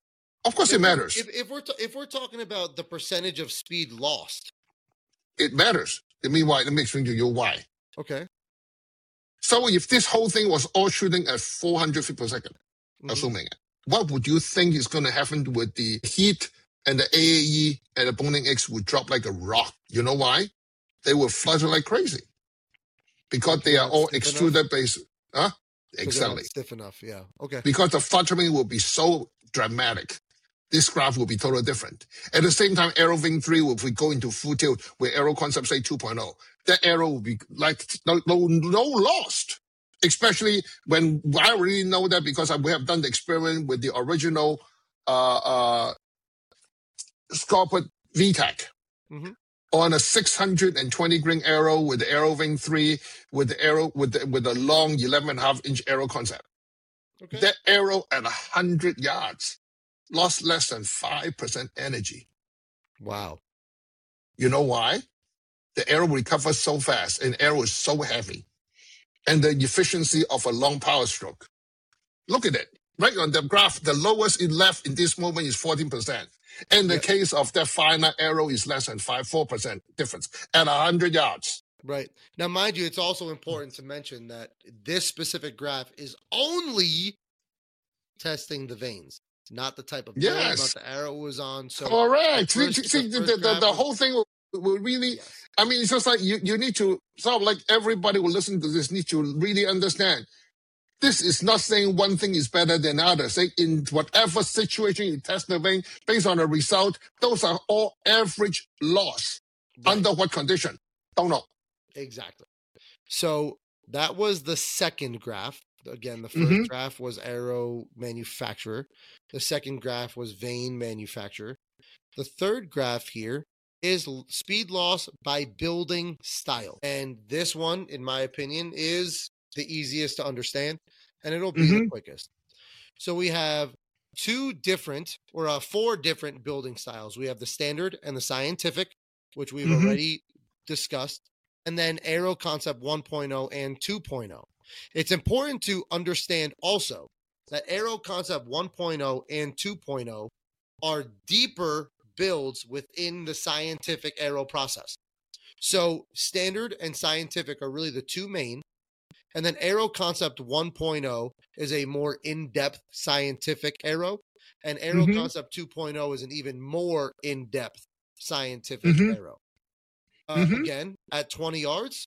of course If it we're- matters. If, if we're ta- if we're talking about the percentage of speed lost, It matters. Let me why. Let me explain to you why. Okay. So if this whole thing was all shooting at four hundred feet per second, Mhm. assuming it, what would you think is going to happen with the heat and the A A E and the Boning X would drop like a rock? You know why? They will flutter like crazy because they They're are not all stiff extruded base. Huh? 'Cause they're not Exactly. stiff enough. Yeah. Okay. Because the fluttering will be so dramatic. This graph will be totally different. At the same time, Aero Wing three, if we go into full tilt with Aero Concept, say two point oh, that arrow will be like no, no, no lost. Especially when I already know that because I, we have done the experiment with the original uh, uh, Scorpio V TAC Mhm. on a six hundred twenty grain arrow with the Aero Wing three with the arrow with the, with a long eleven and a half inch arrow concept. Okay. That arrow at one hundred yards lost less than five percent energy. Wow. You know why? The arrow recovers so fast and arrow is so heavy. And the efficiency of a long power stroke. Look at it. Right on the graph, the lowest it left in this moment is fourteen percent. In the Yep. case of that final arrow is less than five, four percent difference at one hundred yards. Right. Now, mind you, it's also important to mention that this specific graph is only testing the veins, not the type of build, Yes. not the arrow it was on. So Correct. the first- see, see, the the, first the, graph the was- whole thing will, will really, yes. I mean, it's just like you, you need to, sort of like everybody will listen to this, need to really understand. This is not saying one thing is better than other. Say in whatever situation you test the vein, based on the result, those are all average loss. Right. Under what condition? Don't know. Exactly. So that was the second graph. Again, the 1st Mhm. graph was arrow manufacturer. The second graph was vein manufacturer. The third graph here is l- speed loss by building style. And this one, in my opinion, is the easiest to understand, and it'll be the Mhm. quickest. So we have two different or uh, four different building styles. We have the standard and the scientific, which we've Mhm. already discussed, and then Aero Concept one point oh and two point oh. It's important to understand also that Aero Concept one point oh and two point oh are deeper builds within the scientific aero process. So standard and scientific are really the two main. And then Aero Concept one point oh is a more in-depth scientific aero. And Aero Mhm. Concept two point oh is an even more in-depth scientific Mhm. aero. Uh, Mhm. Again, at twenty yards,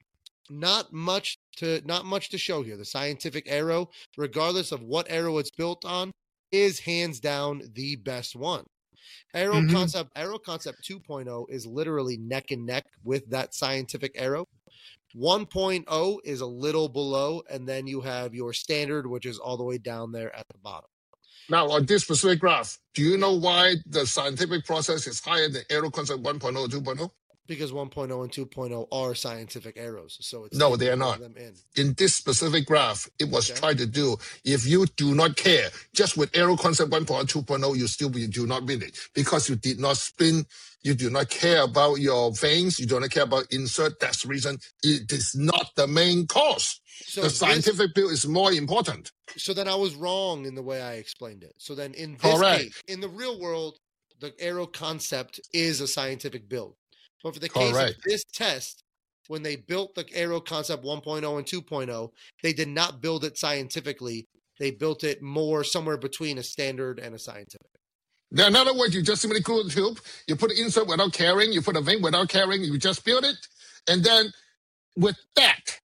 not much to not much to show here. The scientific aero, regardless of what aero it's built on, is hands down the best one. Aero Mhm. Concept Aero Concept two point oh is literally neck and neck with that scientific aero. one point oh is a little below, and then you have your standard, which is all the way down there at the bottom. Now, on this specific graph, do you Yeah. know why the scientific process is higher than Aero Concept one point oh, two point oh? Because one point oh and two point oh are scientific arrows, so it's No, safe they to are plug not. them in. In this specific graph, it was Okay. tried to do. If you do not care, just with Aero Concept one point oh, two point oh, you still be, do not win it because you did not spin. You do not care about your veins. You do not care about insert. That's the reason it is not the main cause. So the this- scientific build is more important. So then I was wrong in the way I explained it. So then in this Correct. case, in the real world, the Aero Concept is a scientific build. But for the case Correct. of this test, when they built the Aero Concept one point oh and two point oh, they did not build it scientifically. They built it more somewhere between a standard and a scientific. Now, in other words, you just simply glue the tube, you put an insert without carrying, you put a vein without carrying, you just build it. And then with that,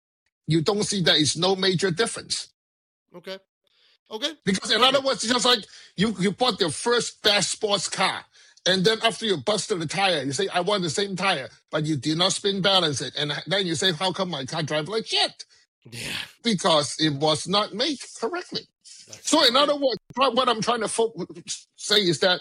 you don't see that it's no major difference. Okay. Okay. Because in other words, it's just like you, you bought your first best sports car. And then after you busted the tire, you say, I want the same tire, but you did not spin balance it. And then you say, how come my car drives like shit? Yeah. Because it was not made correctly. That's So in other words, what I'm trying to fo- say is that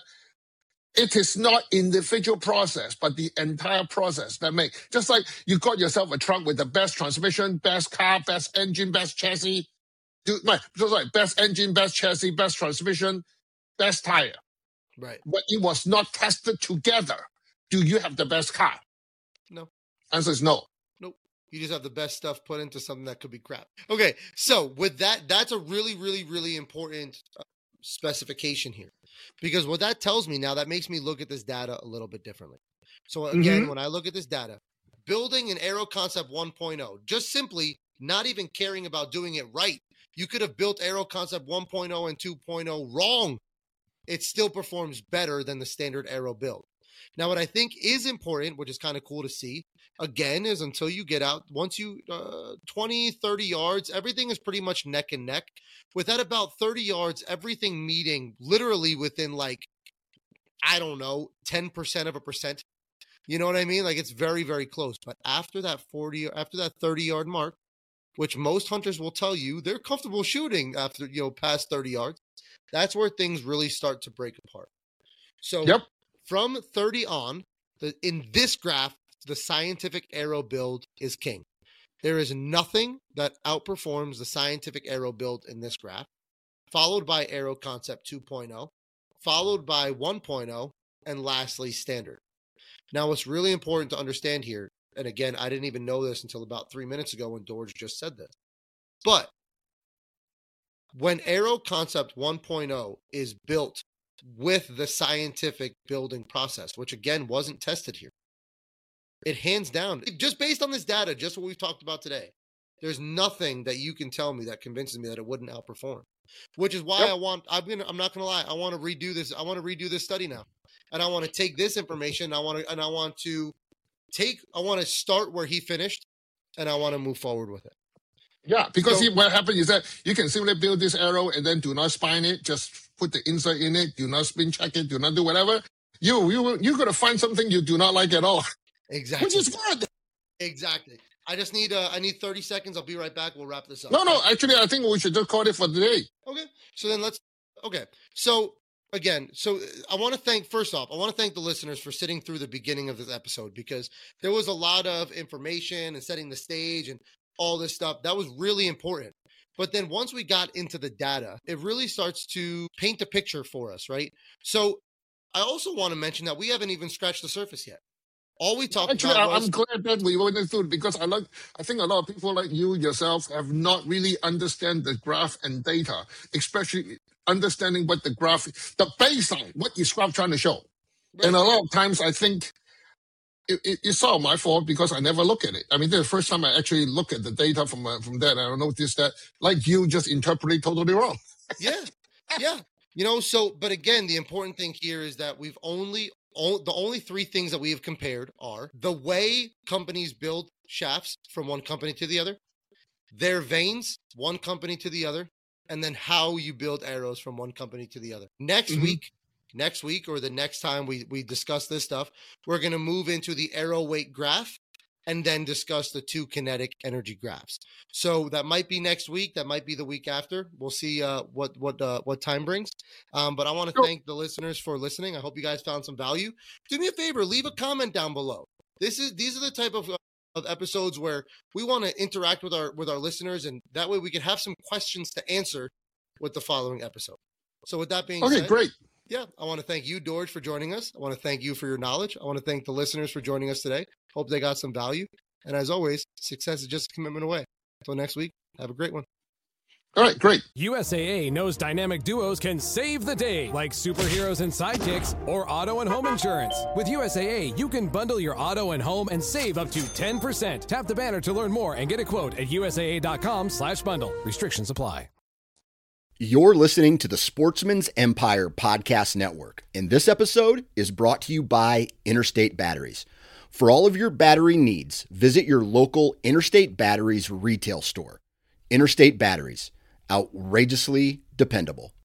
it is not individual process, but the entire process that make. Just like you got yourself a truck with the best transmission, best car, best engine, best chassis. Do, right, just like best engine, best chassis, best transmission, best tire. right. But it was not tested together. Do you have the best car? No. Answer is no. Nope. You just have the best stuff put into something that could be crap. Okay. So with that, that's a really, really, really important uh, specification here. Because what that tells me now, that makes me look at this data a little bit differently. So again, Mhm. when I look at this data, building an Aero Concept one point oh, just simply not even caring about doing it right. You could have built Aero Concept one point oh and two point oh wrong. It still performs better than the standard Aero build. Now, what I think is important, which is kind of cool to see, again, is until you get out, once you, uh, twenty, thirty yards, everything is pretty much neck and neck. With that about thirty yards, everything meeting literally within like, I don't know, ten percent of a percent. You know what I mean? Like it's very, very close. But after that forty, after that thirty yard mark, which most hunters will tell you they're comfortable shooting after, you know, past thirty yards, that's where things really start to break apart. So Yep. from thirty on, the, in this graph, the scientific Aero build is king. There is nothing that outperforms the scientific Aero build in this graph, followed by Aero Concept two point oh, followed by one point oh, and lastly, standard. Now, what's really important to understand here, and again, I didn't even know this until about three minutes ago when George just said this, but when Aero Concept one point oh is built with the scientific building process, which again wasn't tested here, it hands down, just based on this data, just what we've talked about today, there's nothing that you can tell me that convinces me that it wouldn't outperform. Which is why yep. I want, I'm gonna, I'm not gonna lie, I want to redo this. I want to redo this study now, and I want to take this information. I want to, and I want to take, I want to start where he finished, and I want to move forward with it. Yeah, because So- see, what happened is that you can simply build this arrow and then do not spine it, just put the insert in it, do not spin check it, do not do whatever. You, you, you're going to find something you do not like at all, Exactly. which is good. Exactly. I just need, uh, I need thirty seconds. I'll be right back. We'll wrap this up. No, no, actually, I think we should just call it for today. Okay. So then let's, okay. So again, so I want to thank, first off, I want to thank the listeners for sitting through the beginning of this episode, because there was a lot of information and setting the stage and all this stuff. That was really important. But then once we got into the data, it really starts to paint a picture for us, right? So I also want to mention that we haven't even scratched the surface yet. All we talked Actually, about I- was... I'm glad that we went through it, because I like. I think a lot of people like you yourself have not really understand the graph and data, especially understanding what the graph, the baseline, what is graph trying to show. Right. And a lot of times, I think it, it, it's all my fault because I never look at it. I mean, this is the first time I actually look at the data from uh, from that, and I noticed that, like you, just interpret it totally wrong. Yeah, yeah. You know, so, but again, the important thing here is that we've only, o- the only three things that we have compared are the way companies build shafts from one company to the other, their veins, one company to the other, and then how you build arrows from one company to the other. Next Mhm. week, next week, or the next time we, we discuss this stuff, we're going to move into the arrow weight graph and then discuss the two kinetic energy graphs. So that might be next week. That might be the week after. We'll see uh, what what uh, what time brings. Um, but I want to Sure. thank the listeners for listening. I hope you guys found some value. Do me a favor, leave a comment down below. This is these are the type of, uh, of episodes where we want to interact with our with our listeners, and that way we can have some questions to answer with the following episode. So with that being Okay, said, great. yeah, I want to thank you, George, for joining us. I want to thank you for your knowledge. I want to thank the listeners for joining us today. Hope they got some value. And as always, success is just a commitment away. Until next week, have a great one. All right, great. U S A A knows dynamic duos can save the day, like superheroes and sidekicks, or auto and home insurance. With U S A A, you can bundle your auto and home and save up to ten percent. Tap the banner to learn more and get a quote at usaa.com slash bundle. Restrictions apply. You're listening to the Sportsman's Empire Podcast Network, and this episode is brought to you by Interstate Batteries. For all of your battery needs, visit your local Interstate Batteries retail store. Interstate Batteries, outrageously dependable.